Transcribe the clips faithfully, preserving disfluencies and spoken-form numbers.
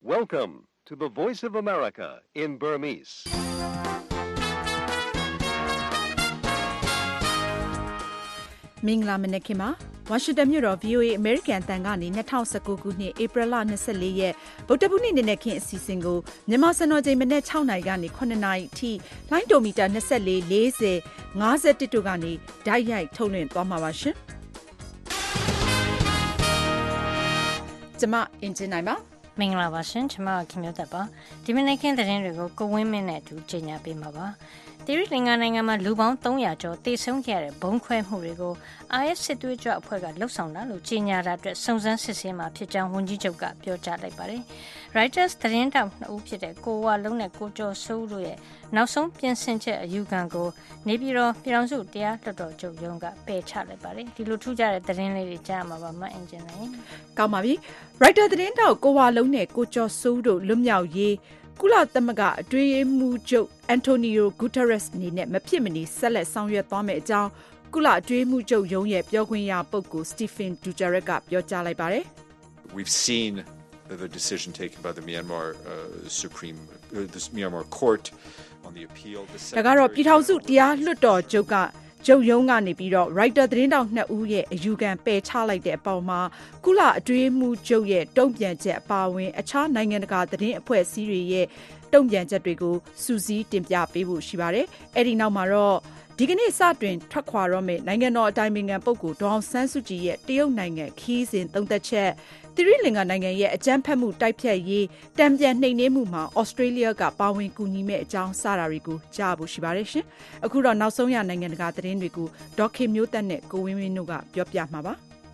Welcome to the Voice of America in Burmese. ။မင်္ဂလာမနက်ခင်းပါ။ဝါရှင်တန်မြို့တော် ဗွီအိုအေ American အသံကနေ၂၀၁၉ခုနှစ်ဧပြီလ၂၄ရက်ဗုဒ္ဓဘူးနေ့နံနက်ခင်းအစီအစဉ်ကိုမြန်မာစံတော်ချိန်မနက်၆နာရီကနေ၇နာရီအထိလိုင်းဒိုမီတာ၂၄ ၄၀ ၅၁တို့ကနေဓာတ်ရိုက်ထုတ်လွှင့်သွားမှာပါရှင်။ကျွန်မအင်ဂျင်နိုင်ပါမင်္ဂလာပါရှင်ကျွန်မခင်မျိုးသက်ပါဒီမနေ့ခင်းသတင်းတွေကိုကိုဝင်းမင်းနဲ့အတူကြေညာပေးမှာပါသီရိလင်္ကာနိုင်ငံမှာလူပေါင်း၃ရာကျော်တေဆုံးခဲ့ရတဲ့ဘုံခွဲမှုတွေကို I S စစ်သွေးကြွအဖွဲ့ကလှုပ်ဆောင်တာလို့ကြေညာတာအတွက်စုံစမ်းစစ်ဆေးမှာဖြစ်ကြောင်းဝန်ကြီးချုပ်ကပြောကြားလိုက်ပါတယ်။ Reuters သတင်းတောက်နှစ်ဦးဖြစ်တဲ့ကိုဝါလုံးနဲ့ကိုကျော်စိုးတို့ရဲ့နောက်ဆုံးပြင်ဆင်ချက်အယူခံကိုနေပြည်တော်ပြည်ထောင်စုတရားလွှတ်တော်ချုပ်ရုံးကပယ်ချလိုက်ပါတယ်။ဒီလိုထူးခြားတဲ့သတင်းလေးတွေကြားမှာပါမအင်ဂျင်နိုင်။ကောင်းပါပြီ။ Reuters သတင်းတောက်ကိုဝါလုံးနဲ့ကိုကျော်စိုးတို့လွတ်မြောက်ရေးကုလသမဂ္ဂအတွင်းရေးမှူးချုပ်အန်တိုနီယိုဂူတာရက်စ်အနေနဲ့မဖြစ်မနေဆက်လက်ဆောင်ရွက်သွားမယ့်အကြောင်းကုလအတွင်းရေးမှူးချုပ်ရုံးရဲ့ပြောခွင့်ရပုဂ္ဂိုလ်စတီဖင်ဒူဂျာရက်ကပြောကြားလိုက်ပါတယ်။ We've seen the decision taken by the Myanmar uh, Supreme uh, the Myanmar Court on the appeal. ဒါကတော့ပြည်ထောင်စုတရားလွှတ်တော်ချုပ်ကကျုပ်ရုံးကနေပြီးတော့ Reuters သတင်းတောက်နှစ်ဦးရဲ့အယူခံပယ်ချလိုက်တဲ့အပေါ်မှာကုလအတွင်းမှုချုပ်ရဲ့တုံ့ပြန်ချက်အပါအဝင်အခြားနိုင်ငံတကာသတင်းအဖွဲ့အစည်းတွေရဲ့တုံ့ပြန်ချက်တွေကိုစူးစီးတင်ပြပေးဖို့ရှိပါတယ်။အဲဒီနောက်မှာတော့ဒီကနေ့စတွင်ထွက်ခွာတော့မယ့်နိုင်ငံတော်အတိုင်ပင်ခံပုဂ္ဂိုလ်ဒေါအောင်ဆန်းစုကြည်ရဲ့တရုတ်နိုင်ငံခီးစဉ်သုံးသက်ချက်သီရိလင်္ကာနိုင်ငံရဲ့အကြမ်းဖက်မှုတိုက်ဖျက်ရေးတံပြန်နှိမ်နင်းမှုမှာဩစတြေးလျကပါဝင်ကူညီမဲ့အကြောင်းစတာတွေကိုကြားဖို့ရှိပါတယ်ရှင်။အခုတော့နောက်ဆုံးရနိုင်ငံတကာသတင်းတွေကိုဒေါခင်မျိုးသက်နဲ့ကိုဝင်းဝင်းတို့ကပြောပြမှာပါ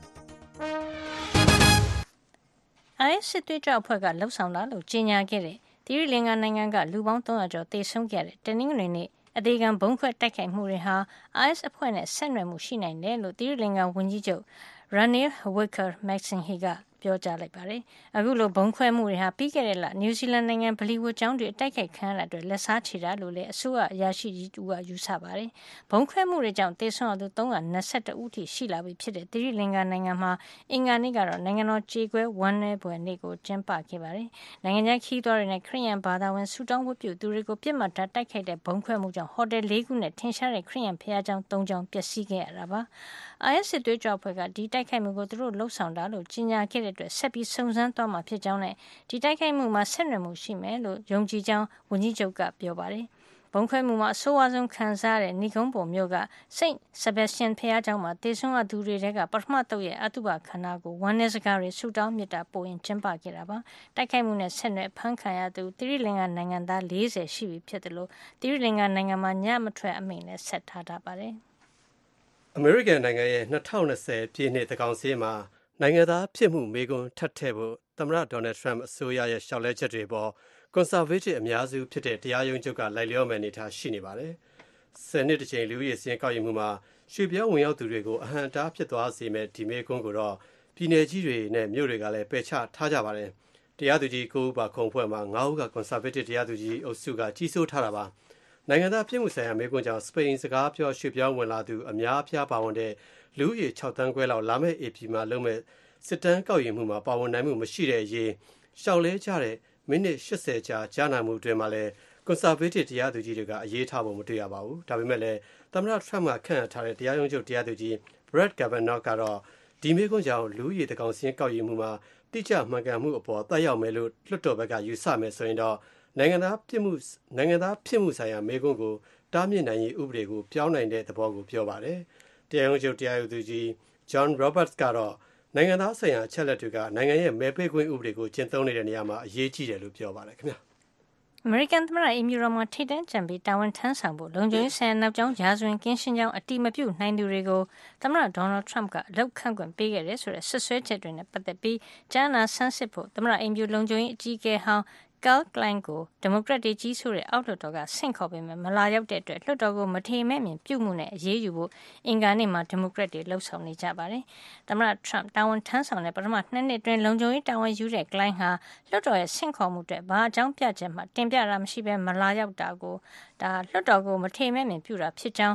။ I S စစ်သွေးကြွအဖွဲ့ကလှုပ်ဆောင်တာလို့ကြေညာခဲ့တဲ့သီရိလင်္ကာနိုင်ငံကလူပေါင်း၃ရာကျော်သေဆုံးခဲ့တဲ့တနင်္ဂနွေနေ့အသေးခံဘုံခွဲတိုက်ခိုက်မှုတွေဟာ I S အဖွဲ့နဲ့ဆက်နွယ်မှုရှိနိုင်တယ်လို့သီရိလင်္ကာဝန်ကြီးချုပ် Ranil Wickremesinghe ကပြောကြားလိုက်ပါတယ်။အခုလိုဘုံခွဲမှုတွေဟာပြီးခဲ့တဲ့လနယူးဇီလန်နိုင်ငံဗလီဝတ်ကျောင်းတွေအတိုက်ခိုက်ခံရတာအတွက်လက်စားချေတာလို့လည်းအစိုးရအရာရှိကြီးတူကယူဆပါတယ်။ဘုံခွဲမှုတွေကြောင့်တေဆုံးရသူ၃၂၁ဦးထိရှိလာပြီဖြစ်တဲ့သီရိလင်္ကာနိုင်ငံမှာအင်္ဂါနေ့ကတော့နိုင်ငံတော်ကြေကွဲဝမ်းနည်းပွဲနေ့ကိုကျင်းပခဲ့ပါတယ်။နိုင်ငံခြားခီးသွားတွေနဲ့ခရစ်ယာန်ဘာသာဝင်ဆူတောင်းဝတ်ပြုသူတွေကိုပြစ်မှတ်ထားတိုက်ခိုက်တဲ့ဘုံခွဲမှုကြောင့်ဟိုတယ်၄ခုနဲ့ထင်ရှားတဲ့ခရစ်ယာန်ဘုရားကျောင်း၃ကျောင်းပျက်စီးခဲ့ရတာပါ။ I S စစ်သွေးကြွအဖွဲ့ကဒီတိုက်ခိုက်မှုကိုသူတို့လှုပ်ဆောင်တာလို့ကြေညာခဲ့တဲ့အတွက်ဆက်ပြီးစုံစမ်းသွားမှာဖြစ်ကြောင်းနဲ့ဒီတိုက်ခိုက်မှုမှာဆက်နွယ်မှုရှိမယ်လို့ယုံကြည်ကြောင်းဝန်ကြီးချုပ်ကပြောပါတယ်။ဘုံခွဲမှုမှာအဆိုးအဆုံးခံစားရတဲ့နီကုန်းပုံမြို့ကစိန့်ဆဘက်စတန်ဖျားကျောင်းမှာတေဆုံးရသူတွေကပထမတုပ်ရဲ့အတုပခန္ဓာကိုဝမ်းနည်းစကားတွေဆူတောင်းမြတ်တာပို့ရင်ကျင်းပခဲ့တာပါ။တိုက်ခိုက်မှုနဲ့ဆက်နွယ်ဖမ်းခံရသူသီရိလင်္ကာနိုင်ငံသား၄၀ရှိပြီဖြစ်တယ်လို့သီရိလင်္ကာနိုင်ငံမှာညမထွက်အမိန့်နဲ့ဆက်ထားတာပါတယ်။အမေရိကန်နိုင်ငံရဲ့၂၀၂၀ပြည့်နှစ်သန်းခေါင်စာရင်းမှာနိုင်ငံသားဖြစ်မှုမေးခွန်းထပ်ထည့်ဖို့သမ္မတဒေါ်နယ်ထရန့်အစိုးရရဲ့လျှောက်လဲချက်တွေပေါ်ကွန်ဆာဗေးတစ်အများစုဖြစ်တဲ့တရားရုံးချုပ်ကလိုက်လျောမယ့်အနေအထားရှိနေပါတယ်။ဆယ်နှစ်တစ်ချိန်လူဦးရေစာရင်းကောက်ယူမှုမှာရွှေ့ပြောင်းဝင်ရောက်သူတွေကိုအဟန့်အတားဖြစ်သွားစေမဲ့ဒီမေးခွန်းကိုတော့ပြည်내ကြီးတွေနဲ့မြို့တွေကလည်းပယ်ချထားကြပါတယ်။တရားသူကြီးကိုဦးပါခုံဖွဲ့မှာ၅ဦးကကွန်ဆာဗေးတစ်တရားသူကြီးအုပ်စုကကြီးစိုးထားတာပါ။နိုင်ငံသားပြည်မှုဆိုင်ရာမေးခွန်းကြောင့်စပိန်စကားပြောရွှေ့ပြောင်းဝင်လာသူအများအပြားပါဝင်တဲ့လူဦးရေ၆တန်းခွဲလောက်လာမယ့် A P မှာလုံးမဲ့စစ်တမ်းကောက်ယူမှုမှာပါဝင်နိုင်မှုမရှိတဲ့အရေးရှောက်လဲကြတဲ့မိနစ်၈၀ကြာကြားနာမှုအတွင်းမှာလည်းကွန်ဆာဗေးတစ်တရားသူကြီးတွေကအရေးထားဖို့မတွေ့ရပါဘူး။ဒါပေမဲ့လည်းသမ္မတထရန့်ကခန့်အပ်ထားတဲ့တရားရုံးချုပ်တရားသူကြီး Brett Kavanaugh ကတော့ဒီမေးခွန်းကြောင့်လူဦးရေတကောင်စင်းကောက်ယူမှုမှာတိကျမှန်ကန်မှုအပေါ်သက်ရောက်မယ်လို့လွှတ်တော်ဘက်ကယူဆမယ်ဆိုရင်တော့နိုင်ငံသားပြည်မှုနိုင်ငံသားဖြစ်မှုဆိုင်ရာမေးခွန်းကိုတားမြစ်နိုင်ရေးဥပဒေကိုပြောင်းနိုင်တဲ့သဘောကိုပြောပါတယ်။တရားရုံးချုပ်တရားသူကြီး John Roberts ကတော့နိုင်ငံသားဆိုင်ရာအချက်လက်တွေကနိုင်ငံရဲ့မဲပေးခွင့်ဥပဒေကိုကျင့်သုံးနေတဲ့နေရာမှာအရေးကြီးတယ်လို့ပြောပါတယ်ခင်ဗျာအမေရိကန်သမ္မတအီမီရိုမှာထိတ်တန့်ကြံပြီးတာဝန်ထမ်းဆောင်ဖို့လုံခြုံရေးဆိုင်ရာနောက်ကျောင်းရာဇဝင်ကင်းရှင်းကြောင်းအတိမပြုနိုင်သူတွေကိုသမ္မတဒေါ်နယ်ထရန့်ကအလောက်ခန့်ခွင့်ပေးခဲ့တယ်ဆိုတဲ့ဆွဆွဲချက်တွေနဲ့ပတ်သက်ပြီးကြားနာဆန်းစစ်ဖို့သမ္မတအီမီရိုလုံခြုံရေးအကြီးအကဲဟောင်းCal Klein ကိုဒီမိုကရက်တွေကြီးဆိုတဲ့အောက်လွှတ်တော်ကဆင့်ခေါ်ပေမဲ့မလာရောက်တဲ့အတွက်လွှတ်တော်ကိုမထေမဲ့မြင်ပြုမှုနဲ့အရေးယူဖို့အင်္ဂါနေ့မှာဒီမိုကရက်တွေလှုံ့ဆော်နေကြပါတယ်။သမ္မတ Trump တာဝန်ထမ်းဆောင်တဲ့ပထမနှစ်နှစ်အတွင်းလုံခြုံရေးတာဝန်ယူတဲ့ Klein ဟာလွှတ်တော်ရဲ့ဆင့်ခေါ်မှုတွေဘာအကြောင်းပြချက်မှတင်ပြတာမရှိဘဲမလာရောက်တာကိုဒါလွှတ်တော်ကိုမထေမဲ့မြင်ပြုတာဖြစ်ကြောင်း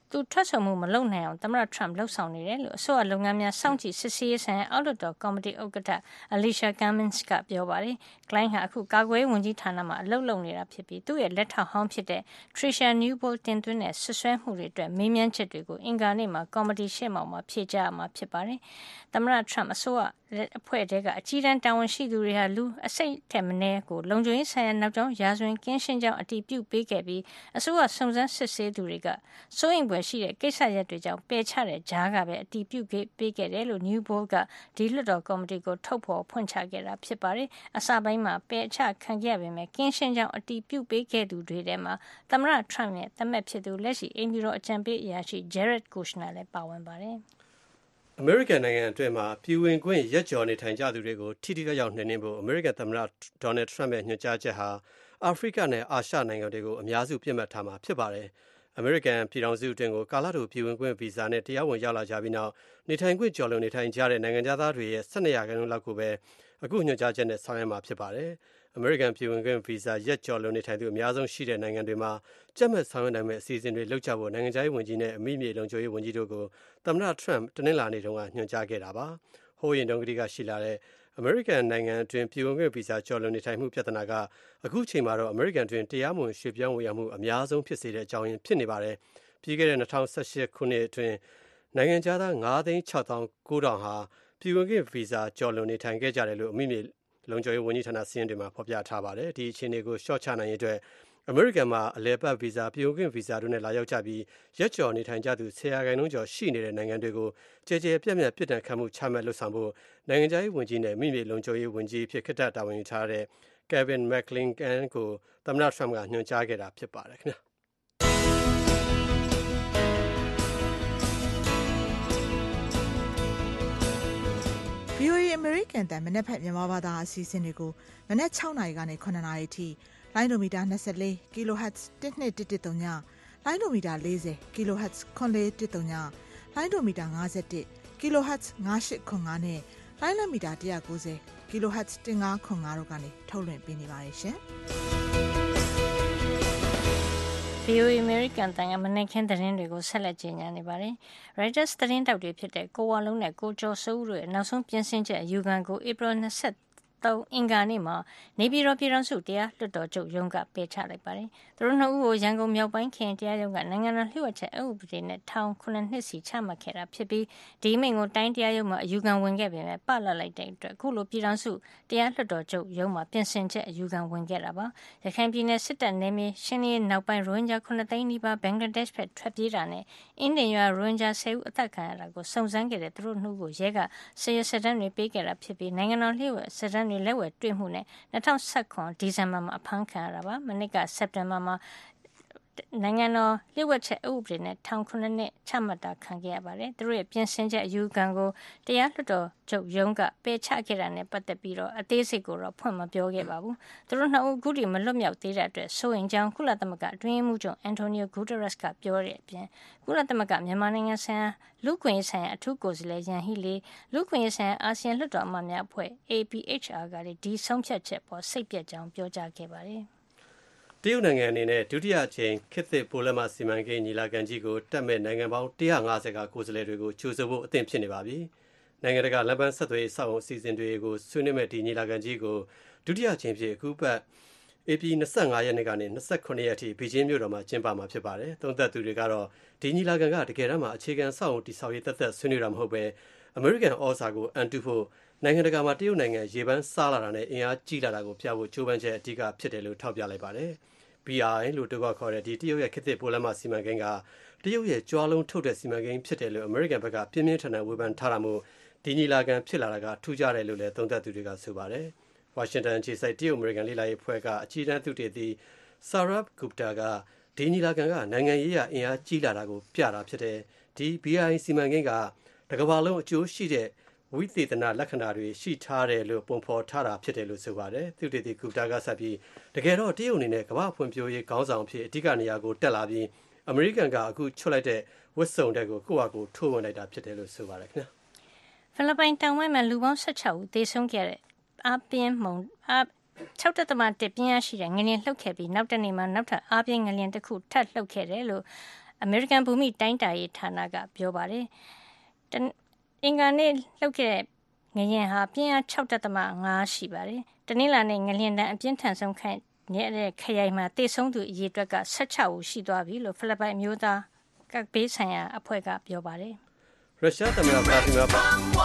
သူထွက်ဆိုမှုမလုပ်နိုင်အောင်သမ္မတ Trump လှုပ်ဆောင်နေတယ်လို့အစိုးရလုပ်ငန်းများစောင့်ကြည့်စစ်ဆေးရေးဆိုင်ရာအောက်လွှတ်တော်ကော်မတီဥက္ကဋ္ဌ Alicia Cummings ကပြောပါတယ်။ Klein ဟာအခုကာကွယ်ရေးဝန်ကြီးဌာနမှာအလုပ်လုပ်နေတာဖြစ်ပြီးသူ့ရဲ့လက်ထောက်ဟောင်းဖြစ်တဲ့ Tricia Newbold တင်သွင်းတဲ့ဆွဆွဲမှုတွေအတွက်မေးမြန်းချက်တွေကိုအင်္ဂါနေ့မှာကော်မတီရှေ့မှောက်မှာဖြေကြားရမှာဖြစ်ပါတယ်။သမ္မတ Trump အစိုးရအဖွဲ့တဲကအကြီးတန်းတာဝန်ရှိသူတွေဟာလူအစိတ်ထက်မနည်းကိုလုံခြုံရေးဆိုင်ရာနောက်ကျောင်းရာဇဝင်ကင်းရှင်းကြောင်းအတည်ပြုပေးခဲ့ပြီးအစိုးရစုံစမ်းစစ်ဆေးသူတွေကစိုးရိမ်ဖွယ်ရှိတဲ့ကိစ္စရပ်တွေကြောင့်ပယ်ချတဲ့ကြားကပဲအတည်ပြုပေးခဲ့တယ်လို့ Newbold ကဒီလွှတ်တော်ကော်မတီကိုထုတ်ဖော်ဖွင့်ချခဲ့တာဖြစ်ပါတယ်။အစပိုင်းမှာပယ်ချခံခဲ့ရပေမဲ့ကင်းရှင်းကြောင်းအတည်ပြုပေးခဲ့သူတွေထဲမှာသမ္မတ Trump ရဲ့သမက်ဖြစ်သူလက်ရှိအိမ်ဖြူတော်အကြံပေးအရာရှိ Jared Kushner လည်းပါဝင်ပါတယ်။အမေရိကန်နိုင်ငံအတွင်းမှာပြည်ဝင်ခွင့်ရက်ကျော်နေထိုင်ကြသူတွေကိုထိထိရောက်ရောက်နှိမ်နင်းဖို့အမေရိကန်သမ္မတ Donald Trump ရဲ့ညွှန်ကြားချက်ဟာအာဖရိကနဲ့အာရှနိုင်ငံတွေကိုအများစုပြစ်မှတ်ထားမှာဖြစ်ပါတယ်။အမေရိကန်ပြည်ထောင်စုအတွင်းကိုကာလတူပြည်ဝင်ခွင့်ဗီဇာနဲ့တရားဝင်ရောက်လာကြပြီးနောက်နေထိုင်ခွင့်ကျော်လွန်နေထိုင်ကြတဲ့နိုင်ငံသားတွေရဲ့၁၂ရာခိုင်နှုန်းလောက်ကိုပဲအခုညွှန်ကြားချက်နဲ့ဆောင်ရွက်မှာဖြစ်ပါတယ်။အမေရိကန်ပြည်ဝင်ခွင့်ဗီဇာရက်ကျော်လွန်နေထိုင်သူအများဆုံးရှိတဲ့နိုင်ငံတွေမှာကြက်မဲ့ဆောင်ရွက်နိုင်မယ့်အစီအစဉ်တွေလုပ်ကြဖို့နိုင်ငံခြားရေးဝန်ကြီးနဲ့အမိမြေလုံခြုံရေးဝန်ကြီးတို့ကိုသမ္မတ Trump တနင်္လာနေ့တုန်းကညွှန်ကြားခဲ့တာပါ။ဟိုးရင်တုန်းကတည်းကရှိလာတဲ့အမေရိကန်နိုင်ငံအတွင်းပြည်ဝင်ခွင့်ဗီဇာကျော်လွန်နေထိုင်မှုပြဿနာကအခုချိန်မှာတော့အမေရိကန်အတွင်းတရားမဝင်ရွှေ့ပြောင်းဝင်ရောက်မှုအများဆုံးဖြစ်စေတဲ့အကြောင်းရင်းဖြစ်နေပါတယ်။ပြီးခဲ့တဲ့၂၀၁၈ခုနှစ်အတွင်းနိုင်ငံခြားသား၅သိန်း၆သောင်း၉ထောင်ဟာပြည်ဝင်ခွင့်ဗီဇာကျော်လွန်နေထိုင်ခဲ့ကြတယ်လို့အမိမြေလုံခြုံရေးဝန်ကြီးဌာနစီးရင်တွေမှာဖော်ပြထားပါတယ်။ဒီအခြေအနေကိုရှော့ချနိုင်ရေးအတွက်အမေရိကန်မှာအလဲပတ်ဗီဇာပြည်ဝင်ခွင့်ဗီဇာတို့နဲ့လာရောက်ကြပြီးရက်ကျော်နေထိုင်ကြသူ၁၀ရာခိုင်နှုန်းကျော်ရှိနေတဲ့နိုင်ငံတွေကိုကြဲကြဲပြန့်ပြန့်ပြစ်ဒဏ်ခတ်မှုချမှတ်လှုပ်ဆောင်ဖို့နိုင်ငံခြားရေးဝန်ကြီးနဲ့မိမြေလုံခြုံရေးဝန်ကြီးဖြစ်ခက်တာဝန်ယူထားတဲ့ Kevin McClellan ကိုသမ္မတ Trump ကညွှန်ကြားခဲ့တာဖြစ်ပါတယ်ခင်ဗျာဗွီအိုအေ American တန်မနက်ဖြန်မြန်မာဘာသာအစီအစဉ်တွေကိုမနက်၆နာရီကနေ၇နာရီအထိလိုင်းဒိုမီတာ၂၄ kHz တစ်နှစ်တစ်တစ်သုံးညလိုင်းဒိုမီတာ၄၀ kHz ခွန်လေးတစ်သုံးညလိုင်းဒိုမီတာ၅၁ kHz ၅၈ခွန်၅နဲ့လိုင်းလမီတာ၁၉၀ kHz ၁၅ခွန်၅တို့ကနေထုတ်လွှင့်ပေးနေပါတယ်ရှင်။ဗွီအိုအေ American တန်ကမနေ့ကသတင်းတွေကိုဆက်လက်ကြေညာနေပါတယ်။ Reuters သတင်းတောက်တွေဖြစ်တဲ့ကိုဝါလုံးနဲ့ကိုကျော်စိုးဦးတို့ရဲ့နောက်ဆုံးပြင်ဆင်ချက်အယူခံကိုဧပြီ၂၃အင်္ဂါနေ့မှာနေပြည်တော်ပြည်ထောင်စုတရားလွှတ်တော်ချုပ်ရုံးကပယ်ချလိုက်ပါတယ်။သူတို့နှစ်ဦးကိုရန်ကုန်မြောက်ပိုင်းခရိုင်တရားရုံးကနိုင်ငံတော်လျှို့ဝှက်ချက်အက်ဥပဒေနဲ့ထောင်ခုနှစ်စီချမှတ်ခဲ့တာဖြစ်ပြီးဒီအမိန့်ကိုတိုင်းတရားရုံးမှာအယူခံဝင်ခဲ့ပေမဲ့ပလတ်လိုက်တဲ့အတွက်အခုလိုပြည်ထောင်စုတရားလွှတ်တော်ချုပ်ရုံးမှာပြင်ဆင်ချက်အယူခံဝင်ခဲ့တာပါ။ရခိုင်ပြည်နယ်စစ်တပ်နယ်မြေရှင်းလင်းရေးနောက်ပိုင်းရိုဟင်ဂျာခုနှစ်သိန်းနီးပါးဘင်္ဂလားဒေ့ရှ်ဘက်ထွက်ပြေးတာနဲ့အင်းဒင်ရွာရိုဟင်ဂျာဆယ်ဦးအသက်ခံရတာကိုစုံစမ်းခဲ့တဲ့သူတို့နှစ်ဦးကိုရဲကဆယ်ရစတန်းတွေပေးခဲ့တာဖြစ်ပြီးနိုင်ငံတော်လျှို့ဝှက်စတန်းတွေလက်ဝယ်တွေ့မှုနဲ့၂၀၁၇ဒီဇင်ဘာမှာအဖမ်းခံရတာပါမနစ်ကစက်တင်ဘာမှာနိုင်ငံတော်လျှို့ဝှက်ချက်အဥပဒေနဲ့ထောင်ခုနှစ်ချမှတ်တာခံခဲ့ရပါတယ်သူတို့ရဲ့ပြင်ဆင်ချက်အယူခံကိုတရားလွှတ်တော်ချုပ်ရုံးကပယ်ချခဲ့တာနဲ့ပတ်သက်ပြီးတော့အသေးစိတ်ကိုတော့ဖွင့်မပြောခဲ့ပါဘူးသူတို့နှစ်ဦးအခုထိမလွတ်မြောက်သေးတဲ့အတွက်စိုးရင်ကြောင်းကုလသမဂ္ဂအတွင်းရေးမှူးချုပ်အန်တိုနီယိုဂူတရက်စ်ကပြောတဲ့အပြင်ကုလသမဂ္ဂမြန်မာနိုင်ငံဆိုင်ရာလူ့ခွင့်ရေးဆိုင်ရာအထူးကိုယ်စားလှယ်ယန်ဟီလီလူ့ခွင့်ရေးဆိုင်ရာအာဆီယံလွှတ်တော်အမတ်များအဖွဲ့ A P H R ကလည်းဒီဆုံးဖြတ်ချက်ပေါ်စိတ်ပျက်ကြောင်းပြောကြားခဲ့ပါတယ်တရုတ်နိုင်ငံအနေနဲ့ဒုတိယအကြိမ်ခေတ်သစ်ပိုးလမ်းမစီမံကိန်းညီလာခံကြီးကိုတက်မဲ့နိုင်ငံပေါင်း၁၅၀ကကိုယ်စားလှယ်တွေကိုကြိုဆိုဖို့အသင့်ဖြစ်နေပါပြီ။နိုင်ငံတကာလမ်းပန်းဆက်သွယ်ရေးစောင့်အစီအစဉ်တွေကိုဆွေးနွေးမဲ့ဒီညီလာခံကြီးကိုဒုတိယအကြိမ်ဖြစ်အခုပတ်ဧပြီ၂၅ရက်နေ့ကနေ၂၇ရက်အထိဘီဂျင်းမြို့တော်မှာကျင်းပမှာဖြစ်ပါတယ်။သုံးသပ်သူတွေကတော့ဒီညီလာခံကတကယ်တမ်းမှာအခြေခံစောင့်အတိဆောက်ရေးသက်သက်ဆွေးနွေးတာမဟုတ်ပဲအမေရိကန်ဩဇာကိုအန်တုဖို့နိုင်ငံတကာမှာတရုတ်နိုင်ငံရေပန်းစားလာတာနဲ့အင်အားကြီးလာတာကိုပြဖို့ကြိုးပမ်းချက်အဓိကဖြစ်တယ်လို့ထောက်ပြလိုက်ပါတယ်။ B R I လို့တိုးခေါ်တဲ့ဒီတရုတ်ရဲ့ခေတ်သစ်ပိုးလမ်းမစီမံကိန်းကတရုတ်ရဲ့ကြွားလုံးထုတ်တဲ့စီမံကိန်းဖြစ်တယ်လို့အမေရိကန်ဘက်ကပြင်းပြင်းထန်ထန်ဝေဖန်ထားတာမို့ဒီညီလာခံဖြစ်လာတာကထူးခြားတယ်လို့လည်းသုံးသပ်သူတွေကဆိုပါတယ်။ဝါရှင်တန်အခြေစိုက်တရုတ်အမေရိကန်လေ့လာရေးအဖွဲ့ကအကြီးတန်းသုတေသီ Saurabh Gupta ကဒီညီလာခံကနိုင်ငံရေးအင်အားကြီးလာတာကိုပြတာဖြစ်တယ်။ဒီ B R I စီမံကိန်းကတကမ္ဘာလုံးအကျိုးရှိတဲ့ဝိသေသနာလက္ခဏာတွေရှိထားတယ်လို့ပုံဖော်ထားတာဖြစ်တယ်လို့ဆိုပါတယ်။သုတေသီကူတာကဆက်ပြီးတကယ်တော့တရုတ်အနေနဲ့ကမ္ဘာဖွံ့ဖြိုးရေးခေါင်းဆောင်ဖြစ်အဓိကနေရာကိုတက်လာပြီးအမေရိကန်ကအခုချွတ်လိုက်တဲ့ဝတ်စုံတဲ့ကိုကိုယ့်အကူထိုးဝင်လိုက်တာဖြစ်တယ်လို့ဆိုပါတယ်ခင်ဗျာ။ဖိလစ်ပိုင်တောင်ပိုင်းမှာလူပေါင်း၁၆ဦးသေဆုံးခဲ့တဲ့အားပြင်းမုန်အား၆.၁ပြင်းရရှိတဲ့ငလျင်လှုပ်ခဲ့ပြီးနောက်တနေ့မှာနောက်ထပ်အားပြင်းငလျင်တစ်ခုထပ်လှုပ်ခဲ့တယ်လို့အမေရိကန်ဘူမိတိုင်းတာရေးဌာနကပြောပါတယ်။အင်္ဂါနေ့လှုပ်ခဲ့တဲ့ငလျင်ဟာပြင်းအား ၆ ဒသမ ၅ ရှိပါတယ်။တနင်္လာနေ့ငလျင်တန်းအပြင်းထန်ဆုံးခံတဲ့ခရိုင်မှာသေဆုံးသူအရေအတွက်က၁၆ ဦးရှိသွားပြီလို့ဖိလစ်ပိုင်အမျိုးသားကပ်ဘေးဆိုင်ရာအဖွဲ့ကပြောပါတယ်။ရုရှားသမ္မတဗလာဒီမီယာပူ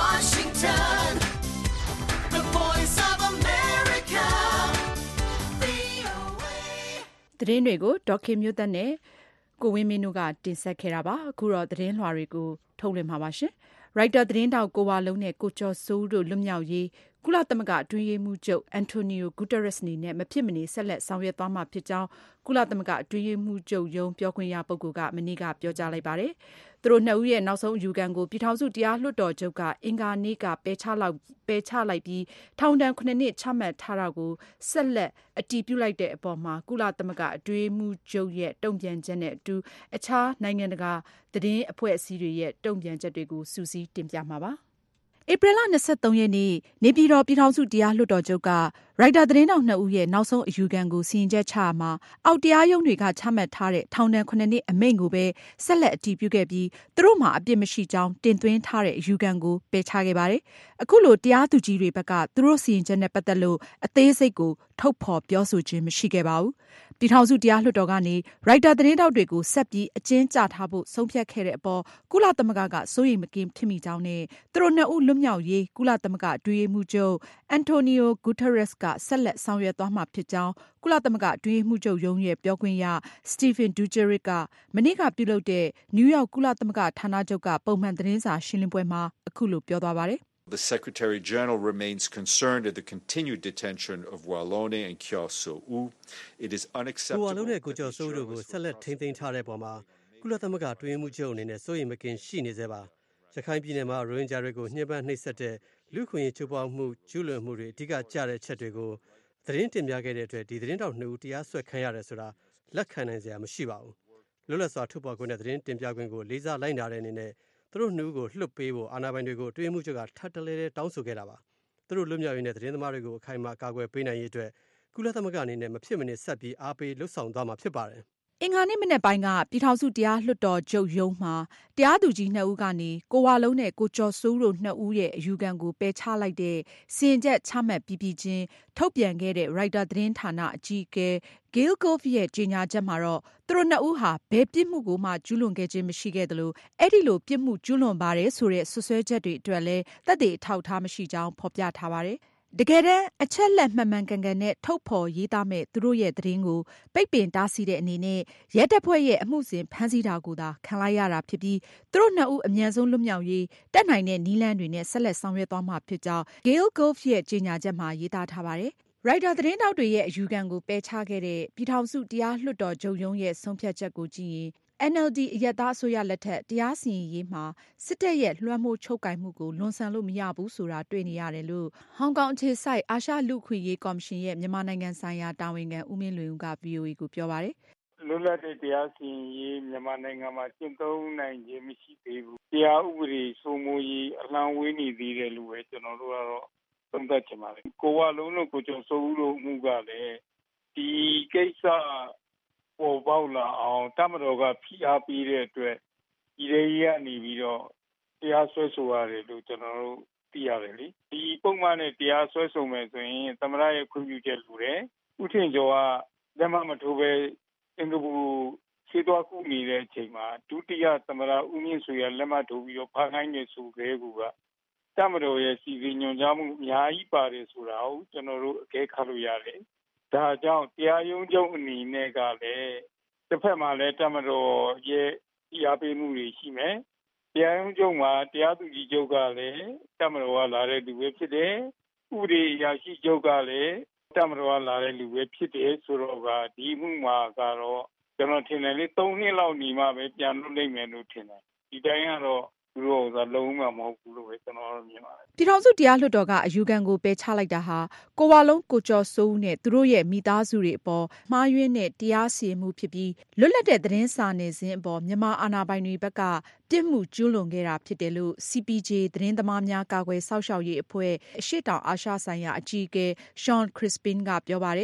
သတင်းတွေကိုဒေါက်ခင်မျိုးသက်နဲ့ကိုဝင်းမင်းတို့ကတင်ဆက်ခဲ့တာပါ။အခုတော့သတင်းလွှာတွေကိုထုတ်လွှင့်မှာပါရှင်။ ရိုက်တာသတင်းတောက်ကိုဝါလုံးနဲ့ကိုကျော်စိုးတို့လွတ်မြောက်ရေးကုလသမဂ္ဂအတွင်းရေးမှူးချုပ်အန်တိုနီယိုဂူတာရက်စ်အနေနဲ့မဖြစ်မနေဆက်လက်ဆောင်ရွက်သွားမှာဖြစ်ကြောင်းကုလသမဂ္ဂအတွင်းရေးမှူးချုပ်ရုံးပြောခွင့်ရပုဂ္ဂိုလ်ကမနေ့ကပြောကြားလိုက်ပါတယ်။သူတို့နှစ်ဦးရဲ့နောက်ဆုံးအယူခံကိုပြည်ထောင်စုတရားလွှတ်တော်ချုပ်ကအင်္ဂါနေ့ကပယ်ချလိုက်ပယ်ချလိုက်ပြီးထောင်ဒဏ်ခုနှစ်နှစ်ချမှတ်ထားတာကိုဆက်လက်အတည်ပြုလိုက်တဲ့အပေါ်မှာကုလသမဂ္ဂအတွင်းရေးမှူးချုပ်ရဲ့တုံ့ပြန်ချက်နဲ့အတူအခြားနိုင်ငံတကာသတင်းအဖွဲ့အစည်းတွေရဲ့တုံ့ပြန်ချက်တွေကိုစူးစီးတင်ပြမှာပါ။ဧပြီလ၂၃ရက်နေ့နေပြည်တော်ပြည်ထောင်စုတရားလွှတ်တော်ချုပ်ကရိုက်တာသတင်းတောက်နှစ်ဦးရဲ့နောက်ဆုံးအယူခံကိုစီရင်ချက်ချမှာအောက်တရားရုံးတွေကချမှတ်ထားတဲ့ထောင်ဒဏ်ခုနှစ်နှစ်အမိန့်ကိုပဲဆက်လက်အတည်ပြုခဲ့ပြီးသူတို့မှာအပြစ်မရှိကြောင်းတင်သွင်းထားတဲ့အယူခံကိုပယ်ချခဲ့ပါတယ်။အခုလိုတရားသူကြီးတွေဘက်ကသူတို့စီရင်ချက်နဲ့ပတ်သက်လို့အသေးစိတ်ကိုထုတ်ဖော်ပြောဆိုခြင်းမရှိခဲ့ပါဘူး။ပြည်ထောင်စုတရားလွှတ်တော်ကနေရိုက်တာသတင်းတောက်တွေကိုဆက်ပြီးအကျဉ်းချထားဖို့ဆုံးဖြတ်ခဲ့တဲ့အပေါ်ကုလသမဂ္ဂကစိုးရိမ်မကင်းဖြစ်မိကြောင်းနဲ့သူတို့နှစ်ဦးလွတ်မြောက်ရေးကုလသမဂ္ဂအတွင်းရေးမှူးချုပ်အန်တိုနီယိုဂူတာရက်စ်ကဆက်လက်ဆောင်ရွက်သွားမှာဖြစ်ကြောင်းကုလသမဂ္ဂအတွင်းရေးမှူးချုပ်ရုံးရဲ့ပြောခွင့်ရစတီဖင်ဒူဂျရစ်ကမနေ့ကပြုလုပ်တဲ့နယူးယောက်ကုလသမဂ္ဂဌာနချုပ်ကပုံမှန်သတင်းစာရှင်းလင်းပွဲမှာအခုလိုပြောသွားပါတယ် The Secretary General remains concerned at the continued detention of Walone and Kyaw Soe-u. It is unacceptable. ကိုဝါလုံးနဲ့ကိုကျော်စိုးတို့ကိုဆက်လက်ထိန်းသိမ်းထားတဲ့ပုံမှာကုလသမဂ္ဂအတွင်းရေးမှူးချုပ်အနေနဲ့စိုးရိမ်မကင်းရှိနေသေးပါ။ရခိုင်ပြည်နယ်မှာရိုဟင်ဂျာတွေကိုညှဉ်းပန်းနှိပ်စက်တဲ့လူ့ခွင့်ရေးချိုးဖောက်မှုကျူးလွန်မှုတွေအဓိကကျတဲ့ချက်တွေကိုသတင်းတင်ပြခဲ့တဲ့အတွက်ဒီသတင်းတောက်နှစ်ဦးတရားစွဲခံရတယ်ဆိုတာလက်ခံနိုင်စရာမရှိပါဘူး။လွတ်လပ်စွာထုတ်ဖော်ခွင့်နဲ့သတင်းတင်ပြခွင့်ကိုလေးစားလိုက်နာတဲ့အနေနဲ့သူတို့နှစ်ဦးကိုလွှတ်ပေးဖို့အာဏာပိုင်တွေကိုအတွင်းမှုချုပ်ကထပ်တလဲလဲတောင်းဆိုခဲ့တာပါ။သူတို့လွတ်မြောက်ရေးနဲ့သတင်းသမားတွေကိုအခိုင်အမာကာကွယ်ပေးနိုင်ရေးအတွက်ကုလသမဂ္ဂအနေနဲ့မဖြစ်မနေဆက်ပြီးအားပေးလှုပ်ဆောင်သွားမှာဖြစ်ပါတယ်။အင်္ဂါနေ့မနက်ပိုင်းကပြည်ထောင်စုတရားလွှတ်တော်ချုပ်ရုံးမှာတရားသူကြီးနှစ်ဦးကနေကိုဝါလုံးနဲ့ကိုကျော်စိုးတို့နှစ်ဦးရဲ့အယူခံကိုပယ်ချလိုက်တဲ့စီရင်ချက်ချမှတ်ပြီးပြီးချင်းထုတ်ပြန်ခဲ့တဲ့ရိုက်တာသတင်းဌာနအကြီးအကဲ Gail Gove ရဲ့ကြေညာချက်မှာတော့သူတို့နှစ်ဦးဟာဘယ်ပြစ်မှုကိုမှကျူးလွန်ခဲ့ခြင်းမရှိခဲ့သလိုအဲ့ဒီလိုပြစ်မှုကျူးလွန်ပါတယ်ဆိုတဲ့ဆွဆွဲချက်တွေအတွက်လည်းသက်သေအထောက်အထားမရှိကြောင်းဖော်ပြထားပါတယ်။တကယ်တမ်းအချက်လက်မှန်မှန်ကန်ကန်နဲ့ထုတ်ဖော်ရေးသားမဲ့သူတို့ရဲ့သတင်းကိုပိတ်ပင်တားဆီးတဲ့အနေနဲ့ရဲတပ်ဖွဲ့ရဲ့အမှုစဉ်ဖမ်းဆီးတာကိုသာခံလိုက်ရတာဖြစ်ပြီးသူတို့နှစ်ဦးအမြန်ဆုံးလွတ်မြောက်ရေးတက်နိုင်တဲ့နည်းလမ်းတွေနဲ့ဆက်လက်ဆောင်ရွက်သွားမှာဖြစ်ကြောင်း Gail Gove ရဲ့ကြေညာချက်မှာရေးသားထားပါတယ်။ရိုက်တာသတင်းတောက်တွေရဲ့အယူခံကိုပယ်ချခဲ့တဲ့ပြည်ထောင်စုတရားလွှတ်တော်ချုပ်ရုံးရဲ့ဆုံးဖြတ်ချက်ကိုကြည့်ရင်အန် အယ်လ် ဒီ အရပ်သားအစိုးရလက်ထက်တရားစီရင်ရေးမှာစစ်တပ်ရဲ့လွှမ်းမိုးချုပ်ကိုင်မှုကိုလွန်ဆန်လို့မရဘူးဆိုတာတွေ့နေရတယ်လို့ဟောင်ကောင်အခြေစိုက်အာရှလူ့အခွင့်အရေးကော်မရှင်ရဲ့မြန်မာနိုင်ငံဆိုင်ရာတာဝန်ခံဦးမင်းလွင်ဦးက ဗွီအိုအေ ကိုပြောပါတယ်။လွတ်လပ်တဲ့တရားစီရင်ရေးမြန်မာနိုင်ငံမှာကျင့်သုံးနိုင်ခြင်းမရှိသေးဘူး။တရားဥပဒေစိုးမိုးရေးအလှမ်းဝေးနေသေးတယ်လို့ပဲကျွန်တော်တို့ကတော့သုံးသပ်ချင်ပါတယ်။ကိုဝလုံးတို့ကိုကျော်စိုးဦးတို့မှုကလည်းဒီကိစ္စပေါ်ပေါက်လာအောင်တမတော်ကဖိအားပေးတဲ့အတွက်ဒီရေကြီးကနေပြီးတော့တရားစွဲဆိုရတယ်လို့ကျွန်တော်တို့သိရတယ်လေဒီပုံမှန်နဲ့တရားစွဲဆိုမယ်ဆိုရင်သမ္မတရဲ့ခွင့်ပြုချက်လိုတယ်ဥထင်ကျော်ကလက်မမထိုးပဲအင်္ဂပူခြေသွားခုနေတဲ့အချိန်မှာဒုတိယသမ္မတဦးမြင့်ဆွေကလက်မထိုးပြီးတော့ဖမ်းခိုင်းနေဆိုခဲ့ကူကတမတော်ရဲ့စီစဉ်ညွှန်ကြားမှုအများကြီးပါတယ်ဆိုတာကိုကျွန်တော်တို့အကဲခတ်လို့ရတယ်ဒါကြောင့်တရားရုံးချုပ်အနေနဲ့ကလည်းတစ်ဖက်မှာလည်းတမတော်ရဲ့တရားပေးမှုတွေရှိမယ်တရားရုံးချုပ်မှာတရားသူကြီးချုပ်ကလည်းတမတော်ကလာတဲ့လူပဲဖြစ်တယ်ဥပဒေအရာရှိချုပ်ကလည်းတမတော်ကလာတဲ့လူပဲဖြစ်တယ်ဆိုတော့ကဒီမှုမှာကတော့ကျွန်တော်ထင်တယ်လေသုံးနှစ်လောက်နေမှပဲပြန်လွတ်နိုင်မယ်လို့ထင်တယ်ဒီတိုင်းကတော့သူတို့ကလုံးဝမဟုတ်ဘူးလို့ပဲကျွန်တော်မြင်ပါတယ်ပြည်ထောင်စုတရားလွှတ်တော်ကအယူခံကိုပယ်ချလိုက်တာဟာကိုဝါလုံးကိုကျော်စိုးဦးနဲ့သူတို့ရဲ့မိသားစုတွေအပေါ်မှားယွင်းတဲ့တရားစီရင်မှုဖြစ်ပြီးလွတ်လပ်တဲ့သတင်းစာနယ်ဇင်းအပေါ်မြန်မာအာဏာပိုင်တွေဘက်ကပြစ်မှုကျူးလွန်ခဲ့တာဖြစ်တယ်လို့ စီ ပီ ဂျေ သတင်းသမားများကာကွယ်စောင့်ရှောက်ရေးအဖွဲ့အရှေ့တောင်အာရှဆိုင်ရာအကြီးအကဲ Sean Crispin ကပြောပါတယ်။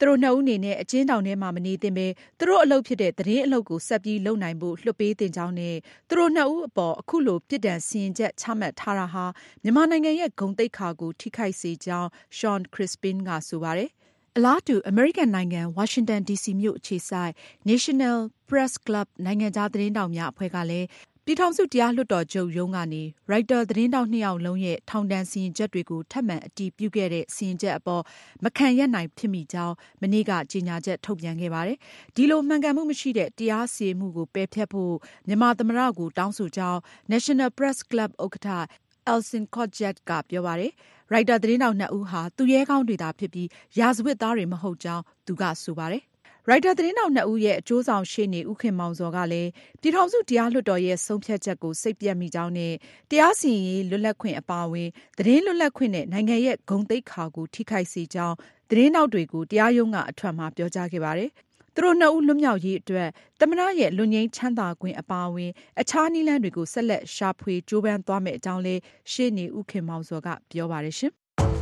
သူတို့နှစ်ဦးအနေနဲ့အကျဉ်းထောင်ထဲမှာမနေသင့်ပဲသူတို့အလုပ်ဖြစ်တဲ့သတင်းအလုပ်ကိုဆက်ပြီးလုပ်နိုင်ဖို့လွှတ်ပေးသင့်ကြောင်းနဲ့သူတို့နှစ်ဦးအပေါ်အခုလိုပြစ်ဒဏ်စီရင်ချက်ချမှတ်ထားတာဟာမြန်မာနိုင်ငံရဲ့ဂုဏ်သိက္ခာကိုထိခိုက်စေကြောင်း Sean Crispin ကဆိုပါတယ်။အလားတူအမေရိကန်နိုင်ငံဝါရှင်တန်ဒီစီမြို့အခြေစိုက် National Press Club နိုင်ငံခြားသတင်းထောက်များအဖွဲ့ကလည်းပြည်ထောင်စုတရားလွှတ်တော်ချုပ်ရုံးကနေရိုက်တာသတင်းထောက်နှစ်ယောက်လုံးရဲ့ထောင်ဒဏ်စီရင်ချက်တွေကိုထပ်မံအတည်ပြုခဲ့တဲ့စီရင်ချက်အပေါ်မခံရပ်နိုင်ဖြစ်မိကြောင်းမနေ့ကကြေညာချက်ထုတ်ပြန်ခဲ့ပါတယ်။ဒီလိုမှန်ကန်မှုမရှိတဲ့တရားစီရင်မှုကိုပယ်ဖျက်ဖို့မြန်မာသမ္မတကိုတောင်းဆိုကြောင်း National Press Club ဥက္ကဋ္ဌElsin Cotjet ကပြောပါတယ်။ရိုက်တာသတင်းထောက်နှစ်ဦးဟာသူရဲကောင်းတွေသာဖြစ်ပြီးရာဇဝတ်သားတွေမဟုတ်ကြောင်းသူကဆိုပါတယ်။ရိုက်တာသတင်းထောက်နှစ်ဦးရဲ့အကျိုးဆောင်ရှေ့နေဦးခင်မောင်ဇော်ကလည်းပြည်ထောင်စုတရားလွှတ်တော်ရဲ့ဆုံးဖြတ်ချက်ကိုစိတ်ပျက်မိကြောင်းနဲ့တရားစီရင်ရေးလွတ်လပ်ခွင့်အပါအဝင်သတင်းလွတ်လပ်ခွင့်နဲ့နိုင်ငံရဲ့ဂုဏ်သိက္ခာကိုထိခိုက်စေကြောင်းသတင်းထောက်တွေကိုတရားရုံးကအထွက်မှာပြောကြားခဲ့ပါတယ်။သူတို့နှစ်ဦးလွတ်မြောက်ရေးအတွက်သမ္မတရဲ့လွတ်ငြိမ်းချမ်းသာခွင့်အပါအဝင်အခြားနည်းလမ်းတွေကိုဆက်လက်ရှာဖွေကြိုးပမ်းသွားမယ့်အကြောင်းလည်းရှေ့နေဦးခင်မောင်ဇော်ကပြောပါတယ်ရှင်။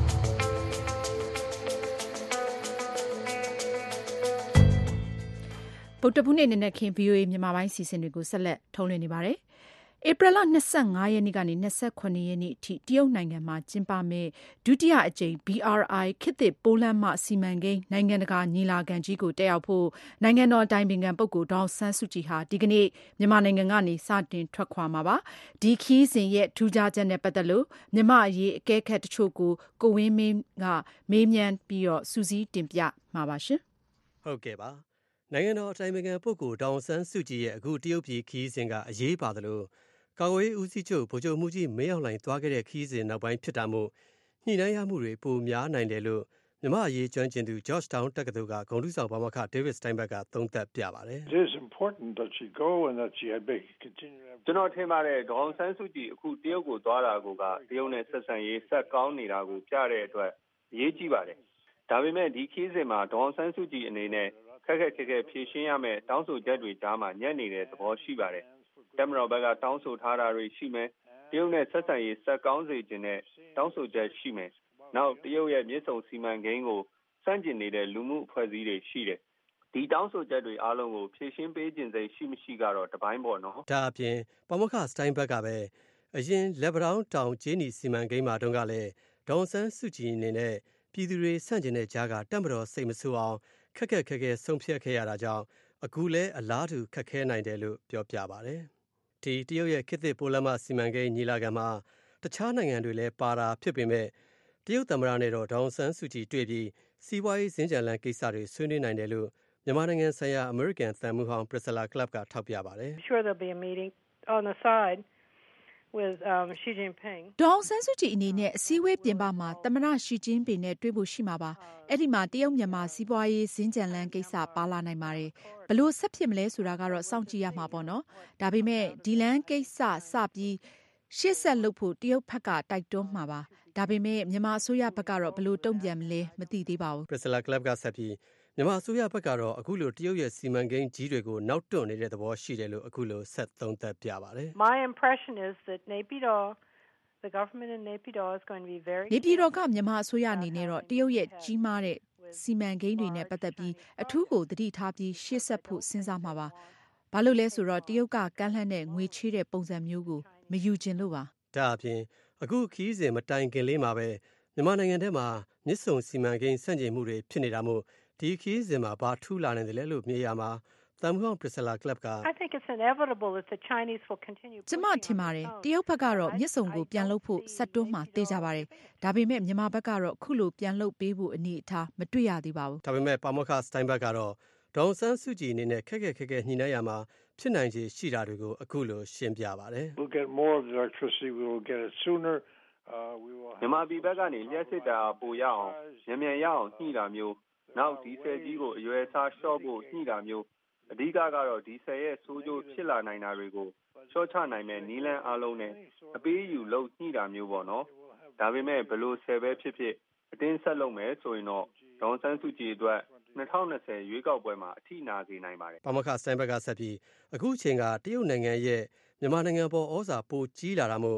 ဗုဒ္ဓဘုနေ့နံနက်ခင်း ဗွီအိုအေမြန်မာပိုင်းစီစဉ်တွေကိုဆက်လက်ထုတ်လွှင့်နေပါတယ်။ဧပြီလ၂၅ရက်နေ့ကနေ၂၇ရက်နေ့အထိတရုတ်နိုင်ငံမှာကျင်းပမယ့်ဒုတိယအကြိမ် ဘီ အာရ် အိုင် ခေတ်သစ်ပိုးလမ်းမစီမံကိန်းနိုင်ငံတကာညီလာခံကြီးကိုတက်ရောက်ဖို့နိုင်ငံတော်အတိုင်ပင်ခံပုဂ္ဂိုလ်ဒေါ်အောင်ဆန်းစုကြည်ဟာဒီကနေ့မြန်မာနိုင်ငံကနေစတင်ထွက်ခွာမှာပါ။ဒီခရီးစဉ်ရဲ့ထူးခြားချက်နဲ့ပတ်သက်လို့မြန်မာ့အရေးအကဲခတ်တချို့ကိုကိုဝင်းမင်းကမေးမြန်းပြီးတော့စူးစီးတင်ပြမှာပါရှင်။ဟုတ်ကဲ့ပါ။နိုင်ငံတော်အတိုင်ပင်ခံပုဂ္ဂိုလ်ဒေါ်အောင်ဆန်းစုကြည်ရဲ့အခုတရုတ်ပြည်ခရီးစဉ်ကအရေးပါသလိုကာကွယ်ရေးဦးစီးချုပ်ဗိုလ်ချုပ်မှူးကြီးမင်းအောင်လှိုင်သွားခဲ့တဲ့ခရီးစဉ်နောက်ပိုင်းဖြစ်တာမို့ညှိနှိုင်းရမှုတွေပိုများနိုင်တယ်လို့မြန်မာအရေးကျွမ်းကျင်သူ Georgetown တက္ကသိုလ်ကဂုဏ်ထူးဆောင်ပါမောက္ခ David Steinberg ကသုံးသပ်ပြပါတယ်။ It is important that she go and that she had been continue ကျွန်တော်ထင်ပါတယ်ဒေါ်အောင်ဆန်းစုကြည်အခုတရုတ်ကိုသွားတာကိုကတရုတ်နဲ့ဆက်ဆံရေးဆက်ကောင်းနေတာကိုပြတဲ့အတွက်အရေးကြီးပါတယ်။ဒါပေမဲ့ဒီခရီးစဉ်မှာဒေါ်အောင်ဆန်းစုကြည်အနေနဲ့ခက်ခက်ခဲခဲဖြေရှင်းရမယ့်တောင်းဆိုချက်တွေကြားမှာညံ့နေတဲ့သဘောရှိပါတယ်။တမတော်ဘက်ကတောင်းဆိုထားတာတွေရှိမယ်။တရုတ်နဲ့ဆက်ဆံရေးဆက်ကောင်းစေခြင်းနဲ့တောင်းဆိုချက်ရှိမယ်။နောက်တရုတ်ရဲ့မြစ်ဆုံစီမံကိန်းကိုစန့်ကျင်နေတဲ့လူမှုအဖွဲ့အစည်းတွေရှိတယ်။ဒီတောင်းဆိုချက်တွေအားလုံးကိုဖြေရှင်းပေးခြင်းစိတ်ရှိမရှိကတော့တပိုင်းပေါ့နော်။ဒါအပြင်ပါမောက္ခ Steinberg ကပဲအရင်လက်ပတောင်းတောင်ကျေးနီစီမံကိန်းမှာတုန်းကလည်းဒေါ်အောင်ဆန်းစုကြည်အနေနဲ့ပြည်သူတွေဆန့်ကျင်တဲ့ကြားကတမတော်စိတ်မဆိုးအောင်ခက်ခက်ခဲခဲဆုံးဖြတ်ခဲ့ရတာကြောင့်အခုလဲအလားတူခက်ခဲနိုင်တယ်လို့ပြောပြပါတယ်။ဒီတရုတ်ရဲ့ခေတ်သစ်ပိုးလမ်းမစီမံကိန်းညီလာခံမှာတခြားနိုင်ငံတွေလည်းပါတာဖြစ်ပေမဲ့တရုတ်သမ္မတနဲ့တော့ဒေါ်အောင်ဆန်းစုကြည်တွေ့ပြီးစီးပွားရေးစင်ကြံလန်းကိစ္စတွေဆွေးနွေးနိုင်တယ်လို့မြန်မာနိုင်ငံဆိုင်ရာအမေရိကန်သံမှူးဟောင်း Priscilla Clapp ကထောက်ပြပါတယ်။ Sure there'll be a meeting on the side with um Xi Jinping ဒေါ်အောင်ဆန်းစုကြည်အနေနဲ့အစည်းအဝေးပြင်ပမှာသမ္မတရှီကျင်းပင်နဲ့တွေ့ဖို့ရှိမှာပါအဲ့ဒီမှာတရုတ်မြန်မာစီးပွားရေးစင်ကြံလန်းကိစ္စပါလာနိုင်ပါတယ်ဘလို့ဆက်ဖြစ်မလဲဆိုတာကတော့စောင့်ကြည့်ရမှာပေါ့နော်ဒါပေမဲ့ဒီလန်းကိစ္စစပြီးရှေ့ဆက်လုပ်ဖို့တရုတ်ဘက်ကတိုက်တွန်းမှာပါဒါပေမဲ့မြန်မာအစိုးရဘက်ကတော့ဘလို့တုံ့ပြန်မလဲမသိသေးပါဘူး Priscilla Clapp ကဆက်ပြီးမြန်မာအစိုးရဘက်ကတော့အခုလိုတရုတ်ရဲ့စီမံကိန်းကြီးတွေကိုနောက်တွန့်နေတဲ့သဘောရှိတယ်လို့အခုလိုဆက်သုံးသပ်ပြပါတယ် My impression is that Naypyidaw the government in Naypyidaw is going to be very နေပြည်တော်ကမြန်မာအစိုးရအနေနဲ့တော့တရုတ်ရဲ့ကြီးမားတဲ့စီမံကိန်းတွေနဲ့ပတ်သက်ပြီးအထူးကိုသတိထားပြီးရှေ့ဆက်ဖို့စဉ်းစားမှာပါဘာလို့လဲဆိုတော့တရုတ်ကကမ်းလှမ်းတဲ့ငွေချေးတဲ့ပုံစံမျိုးကိုမယူချင်လို့ပါဒါအပြင်အခုခီးစဉ်မတိုင်ခင်လေးမှာပဲမြန်မာနိုင်ငံထဲမှာမြစ်ဆုံစီမံကိန်းစန့်ကျင်မှုတွေဖြစ်နေတာမို့ဒီခီးစဉ်မှာဘာထူးလာနေတယ်လဲလို့မြင်ရမှာသံဃာ Priscilla Clapp က I think it's inevitable that the Chinese will continue ကျမထင်ပါတယ်တရုတ်ဘက်ကတော့မြစ်ဆုံကိုပြန်လုပ်ဖို့ဆက်တွန်းမှသိကြပါတယ်ဒါပေမဲ့မြန်မာဘက်ကတော့ခုလိုပြန်လုပ်ပေးဖို့အနေအထားမတွေ့ရသေးပါဘူးဒါပေမဲ့ပါမောက္ခ Steinberg ကတော့ဒေါ်ဆန်းစုကြည်အနေနဲ့ခက်ခက်ခက်ခက်ညှိနှိုင်းရမှာဖြစ်နိုင်ခြေရှိတာတွေကိုအခုလိုရှင်းပြပါတယ် We'll get more of the electricity we will get it sooner uh we will မြန်မာပြည်ဘက်ကနေလျှက်စစ်တာပိုရအောင်မြန်မြန်ရအောင်ညှိတာမျိုးနောက်ဒီဆယ်ကြီးကိုအရွယ်စားလျှော့ဖို့ညှိတာမျိုးအဓိကကတော့ဒီဆယ်ရဲ့ဆိုးကျိုးဖြစ်လာနိုင်တာတွေကိုလျှော့ချနိုင်မဲ့နီးလန်းအားလုံးနဲ့အပေးယူလုပ်ညှိတာမျိုးပေါ့နော်ဒါပေမဲ့ဘလို့ဆယ်ပဲဖြစ်ဖြစ်အတင်းဆက်လုပ်မယ်ဆိုရင်တော့ဒေါ်ဆန်းစုကြည်အတွက်၂၀၂၀ရွေးကောက်ပွဲမှာအထိနာစေနိုင်ပါတယ်ပါမောက္ခ Steinberg ကဆက်ပြီးအခုအချိန်ကတရုတ်နိုင်ငံရဲ့မြန်မာနိုင်ငံပေါ်ဩဇာပိုကြီးလာတာမို့